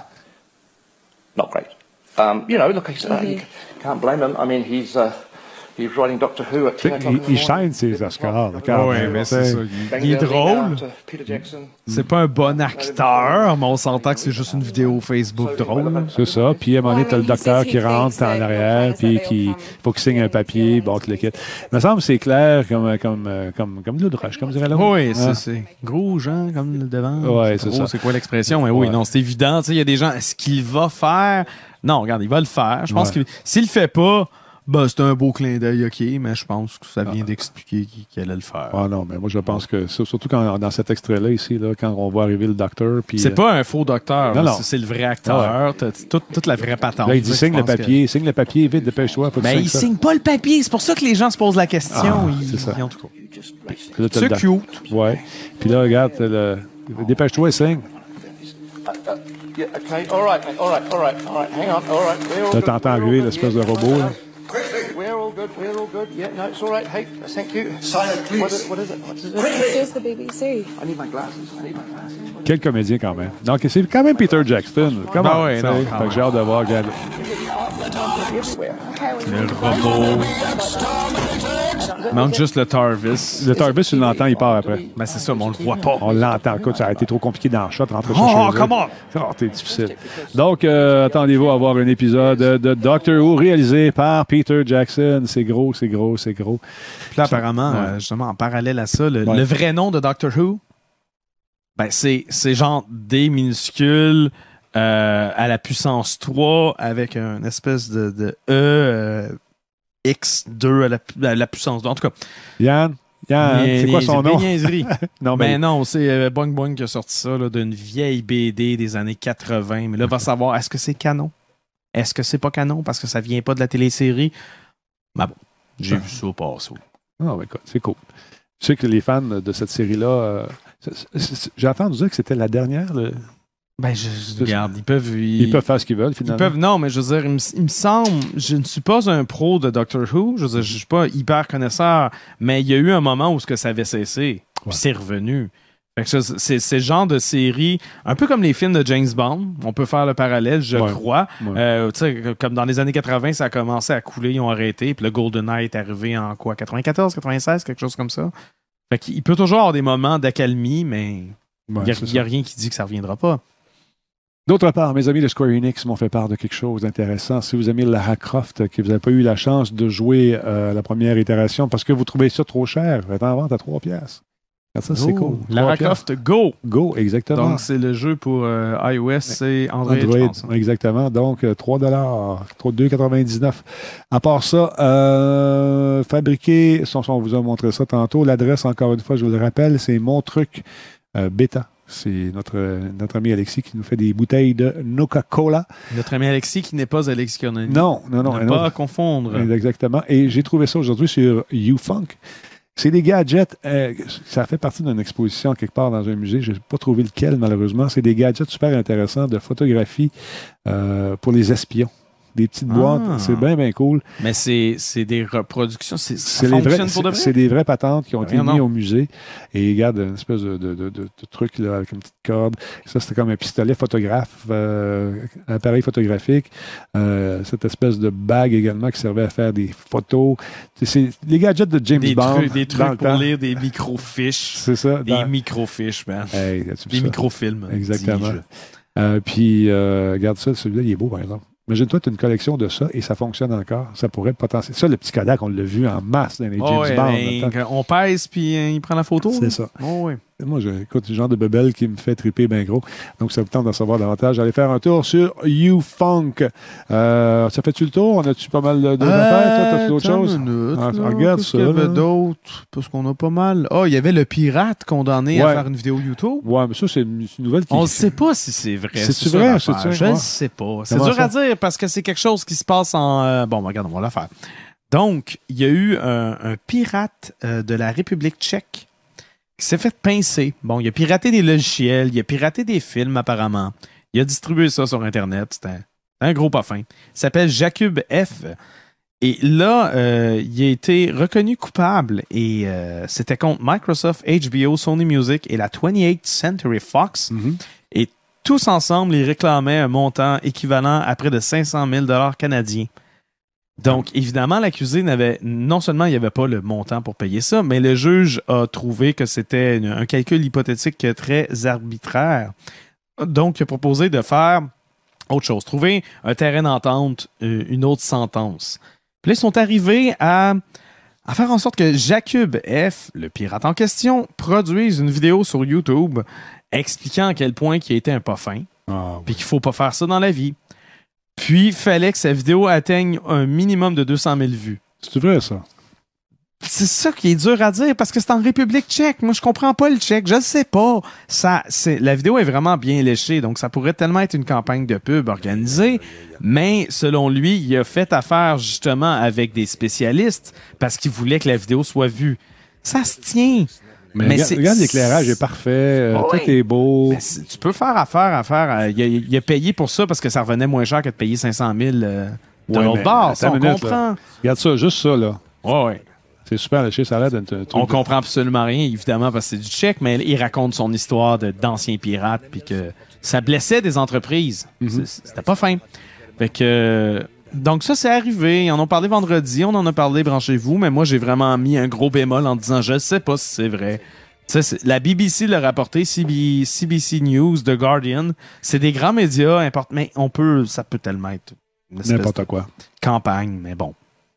not great. Um, you know, look, he's, uh, you can't blame him. I mean, he's uh, he's writing Doctor Who at Tu ten sais, o'clock in the il, il morning. chaîne ses Oscars. D'accord. Ouais, mais c'est ça. Il, il est Bang, bang, drôle. bang, to Peter Jackson. C'est pas un bon acteur, mais on s'entend que c'est juste une vidéo Facebook drôle. C'est ça. Puis à un moment donné, t'as le docteur qui rentre en arrière, puis qui faut qu'il signe un papier, bon, tout le kit. Il me semble que c'est clair comme, comme, comme, comme de l'ouvrage, comme dirait l'autre. Oui, c'est Hein? c'est gros, Jean, comme le devant. Ouais, Je sais c'est pas ça. C'est quoi l'expression? Mais oui, Ouais. non, c'est évident. Tu sais, il y a des gens, est-ce qu'il va faire? Non, regarde, il va le faire. Je pense Ouais. que s'il le fait pas, ben, c'est un beau clin d'œil, OK, mais je pense que ça vient d'expliquer qu'il qu'il allait le faire. Ah non, mais moi je pense que surtout quand, dans cet extrait-là ici, là, quand on voit arriver le docteur, puis C'est euh, pas un faux docteur, Non, là, non. c'est c'est le vrai acteur. T'as toute, toute la vraie patente. là, il dit Tu sais, signe je le pense que- papier, signe le papier, vite, dépêche-toi. Faut que tu Ben, signes il ça. signe pas le papier. C'est pour ça que les gens se posent la question. Ah, Il- c'est ça. il- en tout cas. Puis là, t'as C'est le doc- cute. Ouais. Puis là, regarde, t'as le... dépêche-toi et signe. Uh, uh, yeah, okay, all right, mate, all right, all right, all right. Hang on, all right. We're all Là, good, t'entends we're all arriver good, l'espèce yeah. de robot, là. We're all good, we're all good. Yeah, no, it's all right. Hey, thank you. Silent, please. What is, what is it? What is it? Here's the B B C. I need my glasses. I need my glasses. Quel comédien quand même. Donc, c'est quand même Peter Jackson. Comment? Ben ouais, non, quand Fait que j'ai hâte de voir. regarde. be everywhere. Le robot. Manque juste le Tarvis. Le Tarvis, tu l'entends, il part après. Ben, c'est ça, mais on le voit pas. On l'entend. Écoute, ça a été trop compliqué dans le shot. Rentrer Oh, ça chez come eux. on! Oh, c'est difficile. Donc, euh, attendez-vous à voir un épisode de Doctor Who réalisé par Peter Jackson. C'est gros, c'est gros, c'est gros. Puis là, apparemment, Ouais. euh, justement, en parallèle à ça, le, Ouais. le vrai nom de Doctor Who, ben, c'est, c'est genre D minuscule euh, à la puissance trois avec une espèce de, de E euh, X deux à la, à la puissance deux. En tout cas, Yann, Yann, Nia- c'est quoi son niaiserie, nom? niaiserie. Non, mais Ben non, c'est euh, Boing Boing qui a sorti ça là, d'une vieille B D des années quatre-vingts. Mais là, va savoir, est-ce que c'est canon? Est-ce que c'est pas canon parce que ça vient pas de la télésérie? Ben bon, j'ai vu ça passer. Ah, ouais, écoute, c'est cool. Je sais que les fans de cette série-là, euh, c'est- c'est- c'est- j'ai entendu dire que c'était la dernière. le- Ben, je, je- regarde, ils peuvent... Ils peuvent faire ce qu'ils veulent, Ils finalement. peuvent, non, mais je veux dire, il me, il me semble, je ne suis pas un pro de Doctor Who, je veux dire, je suis pas hyper connaisseur, mais il y a eu un moment où ce que ça avait cessé, puis Ouais. c'est revenu. Fait que ça, c'est, c'est le genre de série, un peu comme les films de James Bond, on peut faire le parallèle, je Ouais. crois. Ouais. Euh, tu sais, comme dans les années quatre-vingts, ça a commencé à couler, ils ont arrêté, puis le GoldenEye est arrivé en quoi, quatre-vingt-quatorze, quatre-vingt-seize, quelque chose comme ça. Fait qu'il peut toujours avoir des moments d'accalmie, mais il Ouais, n'y a, c'est il y a ça. rien qui dit que ça reviendra pas. D'autre part, mes amis de Square Enix m'ont fait part de quelque chose d'intéressant. Si vous aimez Lara Croft, que vous n'avez pas eu la chance de jouer euh, la première itération parce que vous trouvez ça trop cher, vous êtes en vente à trois piastres. Ça, c'est Oh, cool. Lara trois piastres. Croft Go! Go, exactement. Donc, c'est le jeu pour euh, iOS et Android, je Android, pense. exactement. Donc, euh, trois dollars, deux quatre-vingt-dix-neuf. À part ça, euh, fabriqué, on, on vous a montré ça tantôt, l'adresse, encore une fois, je vous le rappelle, c'est Mon Truc euh, Bêta. C'est notre, notre ami Alexis qui nous fait des bouteilles de Coca-Cola. Notre ami Alexis, qui n'est pas Alexis Corneli. Non, non, non. Ne un pas autre. confondre. Exactement. Et j'ai trouvé ça aujourd'hui sur YouFunk. C'est des gadgets, euh, ça fait partie d'une exposition quelque part dans un musée, je n'ai pas trouvé lequel malheureusement. C'est des gadgets super intéressants de photographie euh, pour les espions. Des petites Ah. boîtes, c'est bien, bien cool. Mais c'est, c'est des reproductions. C'est, ça C'est, les vrais, fonctionne pour de c'est, vrai? c'est des vraies patentes qui ont été Rien, mises non. au musée. Et regarde, une espèce de, de, de, de, de truc là, avec une petite corde. Ça, c'était comme un pistolet photographe, euh, un appareil photographique. Euh, cette espèce de bague également qui servait à faire des photos. C'est, c'est les gadgets de James Des Bond. trucs, des dans trucs le pour temps. lire des microfiches. C'est ça. Des dans- microfiches, man. Hey, as-tu vu Des ça? microfilms. Exactement. dis-je. Euh, puis, euh, regarde ça, celui-là, il est beau, par exemple. Imagine-toi, tu as une collection de ça et ça fonctionne encore. Ça pourrait être potentiel. Ça, le petit Kodak, on l'a vu en masse dans les James Oh, ouais, Bond. ben, dans le temps. quand on pèse puis euh, il prend la photo. C'est là. ça. Oh, ouais. Moi, je, écoute, le genre de bebelle qui me fait triper bien gros. Donc, ça vous tente d'en savoir davantage. Allez faire un tour sur YouFunk. Euh, ça fait-tu le tour? On a-tu pas mal de, de affaires? Toi, t'as-tu d'autres attends choses? une minute, Ah, là, regarde qu'est-ce ça, qu'il y avait là. d'autre? Parce qu'on a pas mal. Ah, il y avait le pirate condamné à Ouais. faire une vidéo YouTube. Ouais, mais ça, c'est une, c'est une nouvelle qui... On ne sait pas si c'est vrai. C'est-tu ça, vrai, l'affaire. c'est-tu? Je ne Ouais. sais pas. C'est Comment dur ça? à dire parce que c'est quelque chose qui se passe en... euh, Bon, regarde, on va la faire. Donc, il y a eu un, un pirate euh, de la République tchèque qui s'est fait pincer. Bon, il a piraté des logiciels, il a piraté des films apparemment. Il a distribué ça sur Internet. C'était un, un gros pas fin. Il s'appelle Jakub F. Et là, euh, il a été reconnu coupable et euh, c'était contre Microsoft, H B O, Sony Music et la vingt-huitième Century Fox. Mhm. Et tous ensemble, ils réclamaient un montant équivalent à près de cinq cent mille dollars canadiens. Donc, évidemment, l'accusé n'avait, non seulement il n'y avait pas le montant pour payer ça, mais le juge a trouvé que c'était une- un calcul hypothétique très arbitraire. Donc, il a proposé de faire autre chose, trouver un terrain d'entente, euh, une autre sentence. Puis là, ils sont arrivés à, à faire en sorte que Jakub F., le pirate en question, produise une vidéo sur YouTube expliquant à quel point il a été un pas fin, Ah, puis qu'il faut pas faire ça dans la vie. Puis, il fallait que sa vidéo atteigne un minimum de deux cent mille vues. c'est vrai, ça? C'est ça qui est dur à dire parce que c'est en République tchèque. Moi, je comprends pas le tchèque. Je le sais pas. Ça, c'est, la vidéo est vraiment bien léchée, donc ça pourrait tellement être une campagne de pub organisée. Mais selon lui, il a fait affaire justement avec des spécialistes parce qu'il voulait que la vidéo soit vue. Ça se tient. Mais, Mais regarde, c'est- regarde, l'éclairage est parfait. euh, Oui. Tout est beau. Mais c'est- tu peux faire affaire, affaire. à- il, a, il a payé pour ça parce que ça revenait moins cher que de payer cinq cent mille euh, de Ouais, l'autre mais bord. attends Ça, on une minute, comprend. là. Regarde ça, juste ça, là. Ouais, ouais. C'est super léché, ça a l'air d'un truc. On de- comprend absolument rien, évidemment, parce que c'est du tchèque, mais il raconte son histoire de, d'anciens pirates, puis que ça blessait des entreprises. Mhm. C'est- C'était pas fin. Fait que, Donc ça, c'est arrivé. Ils en ont parlé vendredi, on en a parlé, branchez-vous, mais moi, j'ai vraiment mis un gros bémol en disant, je sais pas si c'est vrai. Ça, c'est, la B B C l'a rapporté, C B, C B C News, The Guardian. C'est des grands médias importants, mais on peut, ça peut tellement être une espèce N'importe de quoi. campagne, mais bon.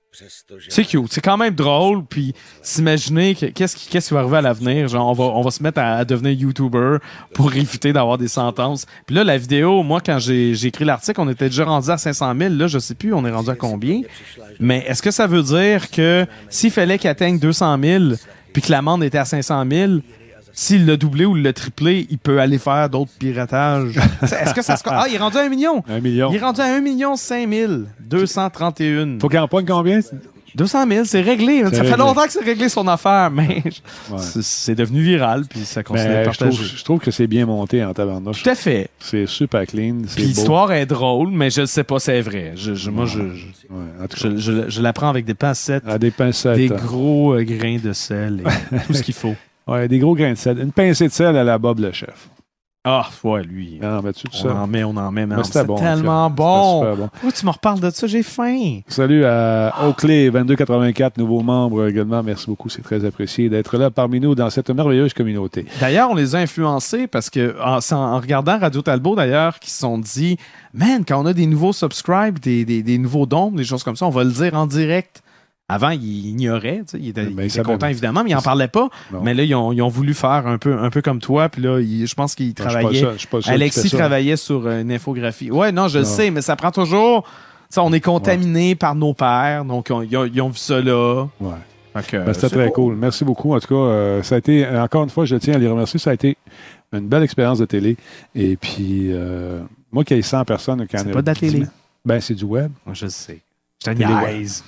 C'est cute, c'est quand même drôle, puis s'imaginer que, qu'est-ce, qui, qu'est-ce qui va arriver à l'avenir, genre on va, on va se mettre à, à devenir YouTuber pour éviter d'avoir des sentences. Puis là, la vidéo, moi, quand j'ai, j'ai écrit l'article, on était déjà rendu à cinq cent mille, là, je sais plus, on est rendu à combien, mais est-ce que ça veut dire que s'il fallait qu'il atteigne deux cent mille, puis que l'amende était à cinq cent mille, s'il l'a doublé ou l'a triplé, il peut aller faire d'autres piratages. Est-ce que ça se... Ah, il est rendu à un million! Un million. Il est rendu à un million cinq mille deux cent trente et un. Faut qu'il en pogne combien? deux cent mille, c'est réglé. C'est ça réglé. fait longtemps que c'est réglé son affaire, mais Ouais. c'est, c'est devenu viral, puis ça continue Ben, de je, trouve, partager. je trouve que c'est bien monté en tabarnouche. Tout à fait. C'est super clean. C'est Puis beau. l'histoire est drôle, mais je ne sais pas si c'est vrai. Je, je, moi, je, je, Ouais, en tout cas, je, je, je la prends avec des pincettes, à des pincettes. des gros euh, grains de sel et tout ce qu'il faut. Ouais, des gros grains de sel. Une pincée de sel à la Bob le chef. Ah, ouais, lui. Ah, ben, tu tout On ça. en met, on en met, mais Mais on- c'était c'est bon, tellement c'était bon. super bon. Pourquoi tu me reparles de ça? J'ai faim. Salut à Oakley, vingt-deux quatre-vingt-quatre, nouveaux membres également. Merci beaucoup, c'est très apprécié d'être là parmi nous dans cette merveilleuse communauté. D'ailleurs, on les a influencés parce que en, c'est en regardant Radio Talbot, d'ailleurs, qui se sont dit, man, quand on a des nouveaux subscribes, des, des, des nouveaux dons, des choses comme ça, on va le dire en direct. Avant, ils ignoraient, tu sais, ils étaient, Ben, ils étaient ça contents va. évidemment, mais ils n'en parlaient pas. Non. Mais là, ils ont, ils ont voulu faire un peu, un peu comme toi. Puis là, ils- je pense qu'ils Non, je suis pas travaillaient. seul- je suis pas seul qui Alexis fait ça. travaillait sur euh, une infographie. Ouais, non, je le Non. sais, mais ça prend toujours. Tu sais, on est contaminé par nos pères, donc on- ils, ont, ils ont vu ça là. Ouais. Fait que, Ben, c'était c'est très cool. Merci beaucoup. En tout cas, euh, ça a été, encore une fois, je tiens à les remercier. Ça a été une belle expérience de télé. Et puis, euh, moi qui ai cent personnes. Quand C'est pas de la télé. Ben, c'est du web. Je sais. Je te Télé web. niaise.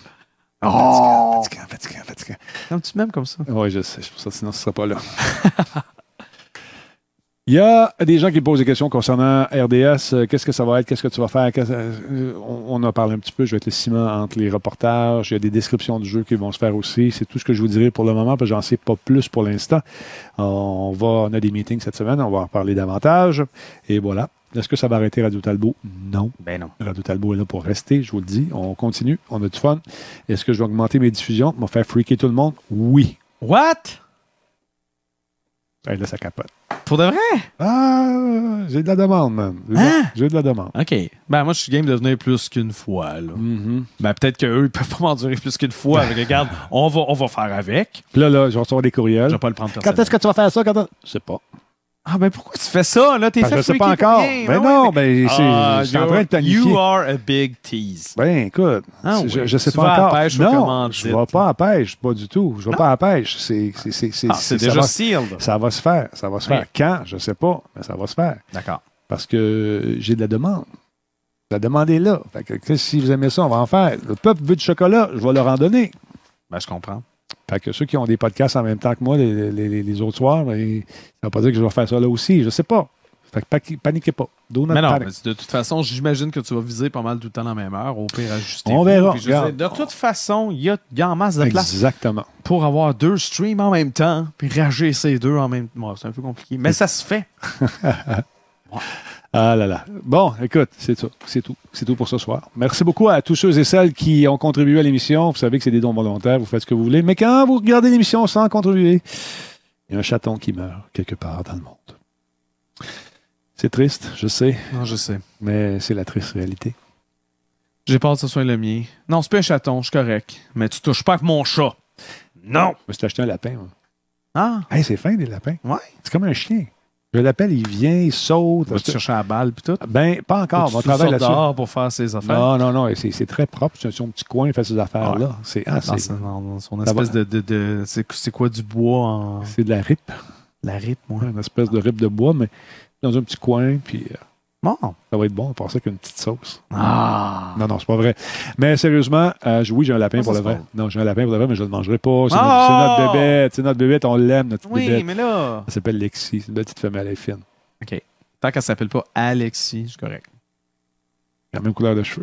Oh! Fatigant, fatigant, fatigant. Non, tu m'aimes comme ça. Oui, je sais. C'est pour ça, sinon, ce ne sera pas là. Il y a des gens qui posent des questions concernant R D S. Euh, Qu'est-ce que ça va être? Qu'est-ce que tu vas faire? Qu'est-ce- euh, on, on en parlé un petit peu. Je vais être le ciment entre les reportages. Il y a des descriptions du jeu qui vont se faire aussi. C'est tout ce que je vous dirai pour le moment, parce que j'en sais pas plus pour l'instant. On va, on a des meetings cette semaine. On va en parler davantage. Et voilà. Est-ce que ça va arrêter Radio Talbot? Non. Ben non. Radio Talbot est là pour rester, je vous le dis. On continue. On a du fun. Est-ce que je vais augmenter mes diffusions? Me faire freaker tout le monde? Oui. What? Hey, là, ça capote. Pour de vrai? Ah, j'ai de la demande, man. J'ai de, Hein? j'ai de la demande. OK. Ben, moi, je suis game de venir plus qu'une fois, là. Mhm. Ben, peut-être qu'eux, ils peuvent pas m'endurer plus qu'une fois. Mais regarde, on va, on va faire avec. Puis là, là, je vais recevoir des courriels. Je vais pas le prendre Quand personnellement. est-ce que tu vas faire ça? Quand est- Je sais pas. Ah, ben, pourquoi tu fais ça, là? T'es Ben, fait je sais freaker pas pour encore. rien. Ben Ah non, ouais, ben, c'est- Ah, je suis en you're- train de planifier. You are a big tease. Ben, écoute, Ah c'est- je, oui. je sais Tu pas vas à la encore. pêche ou non, comment je dire? vais pas à la pêche, pas du tout. Je vais Non? pas à la pêche. C'est, c'est, c'est, c'est, Ah, c'est ça déjà va- sealed. Ça va se faire. Ça va se Oui. faire. Quand? Je sais pas, mais ça va se faire. D'accord. Parce que j'ai de la demande. La demande est là. Fait que, que si vous aimez ça, on va en faire. Le peuple veut du chocolat, je vais leur en donner. Ben, je comprends. Fait que ceux qui ont des podcasts en même temps que moi, les, les, les- les autres soirs, ben, ça ne veut pas dire que je vais faire ça là aussi. Je sais pas. Fait que pa- paniquez pas. Do not Mais non, panic. mais de toute façon, j'imagine que tu vas viser pas mal tout le temps la même heure, au pire ajuster. On verra, Puis je veux dire, regarde. de toute façon, il y a, il y a en masse de place Exactement. pour avoir deux streams en même temps, puis réagir ces deux en même temps. Ouais, c'est un peu compliqué, mais ça se fait. Ah là là. Bon, écoute, c'est tout. C'est tout. C'est tout pour ce soir. Merci beaucoup à tous ceux et celles qui ont contribué à l'émission. Vous savez que c'est des dons volontaires, vous faites ce que vous voulez. Mais quand vous regardez l'émission sans contribuer, il y a un chaton qui meurt quelque part dans le monde. C'est triste, je sais, Non, je sais. mais c'est la triste réalité. J'ai peur que ce soit le mien. Non, c'est pas un chaton, je suis correct. Mais tu touches pas avec mon chat. Non! Je me suis acheté un lapin. Moi. Ah! Hey, c'est fin, des lapins. Ouais. C'est comme un chien. Je l'appelle, il vient, il saute. Vas-tu chercher la balle puis tout? Ben, pas encore. On Tu travaille sors là-dessus. dehors pour faire ses affaires? Non, non, non. C'est, c'est très propre. C'est son petit coin, il fait ses affaires-là. C'est, ah, Non, c'est, c'est non, non, son Ça espèce va. de... de, de- c'est, c'est quoi du bois en... c'est de la rip. La rythme, moi. Une espèce de rip de bois, mais dans un petit coin, puis euh, Bon. ça va être bon. On pense ça qu'une petite sauce. Ah! Non, non, c'est pas vrai. Mais sérieusement, euh, je- oui, j'ai un lapin Ah, pour ça, le c'est vrai. bon. Non, j'ai un lapin pour le vrai, mais je ne le mangerai pas. C'est, Ah! notre, c'est notre bébête. C'est notre bébête. On l'aime, notre petite Oui, bébête. mais là... Elle s'appelle Lexi. C'est une petite femelle, elle est fine. OK. Tant qu'elle s'appelle pas Alexis, c'est correct. La même couleur de cheveux.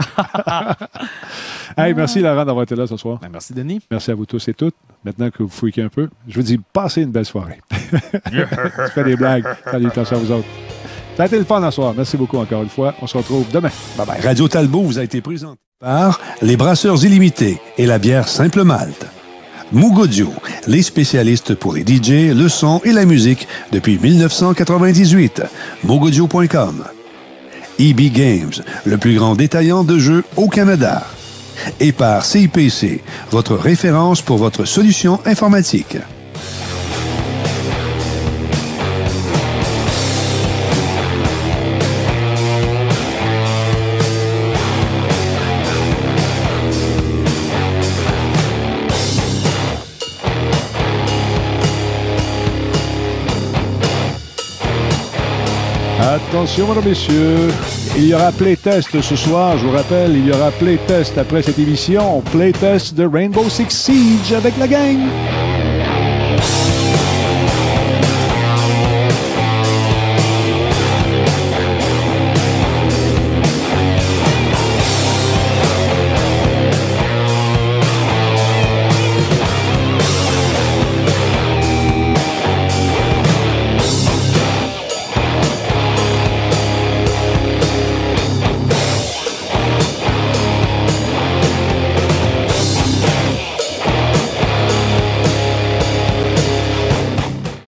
Hey, merci Laurent d'avoir été là ce soir. Ben, merci, Denis. Merci à vous tous et toutes. Maintenant que vous freakez un peu, je vous dis, passez une belle soirée. Tu fais des blagues. Salutations à vous autres. Ciao. Ça a été le fun ce soir. Merci beaucoup encore une fois. On se retrouve demain. Bye bye. Radio Talbot vous a été présenté par les Brasseurs Illimités et la bière Simple Malte. Moog Audio, les spécialistes pour les D J, le son et la musique depuis mille neuf cent quatre-vingt-dix-huit. moog audio point com. E B Games, le plus grand détaillant de jeux au Canada. Et par C I P C, votre référence pour votre solution informatique. Attention, mesdames et messieurs, il y aura playtest ce soir. Je vous rappelle, il y aura playtest après cette émission. Playtest de Rainbow Six Siege avec la gang.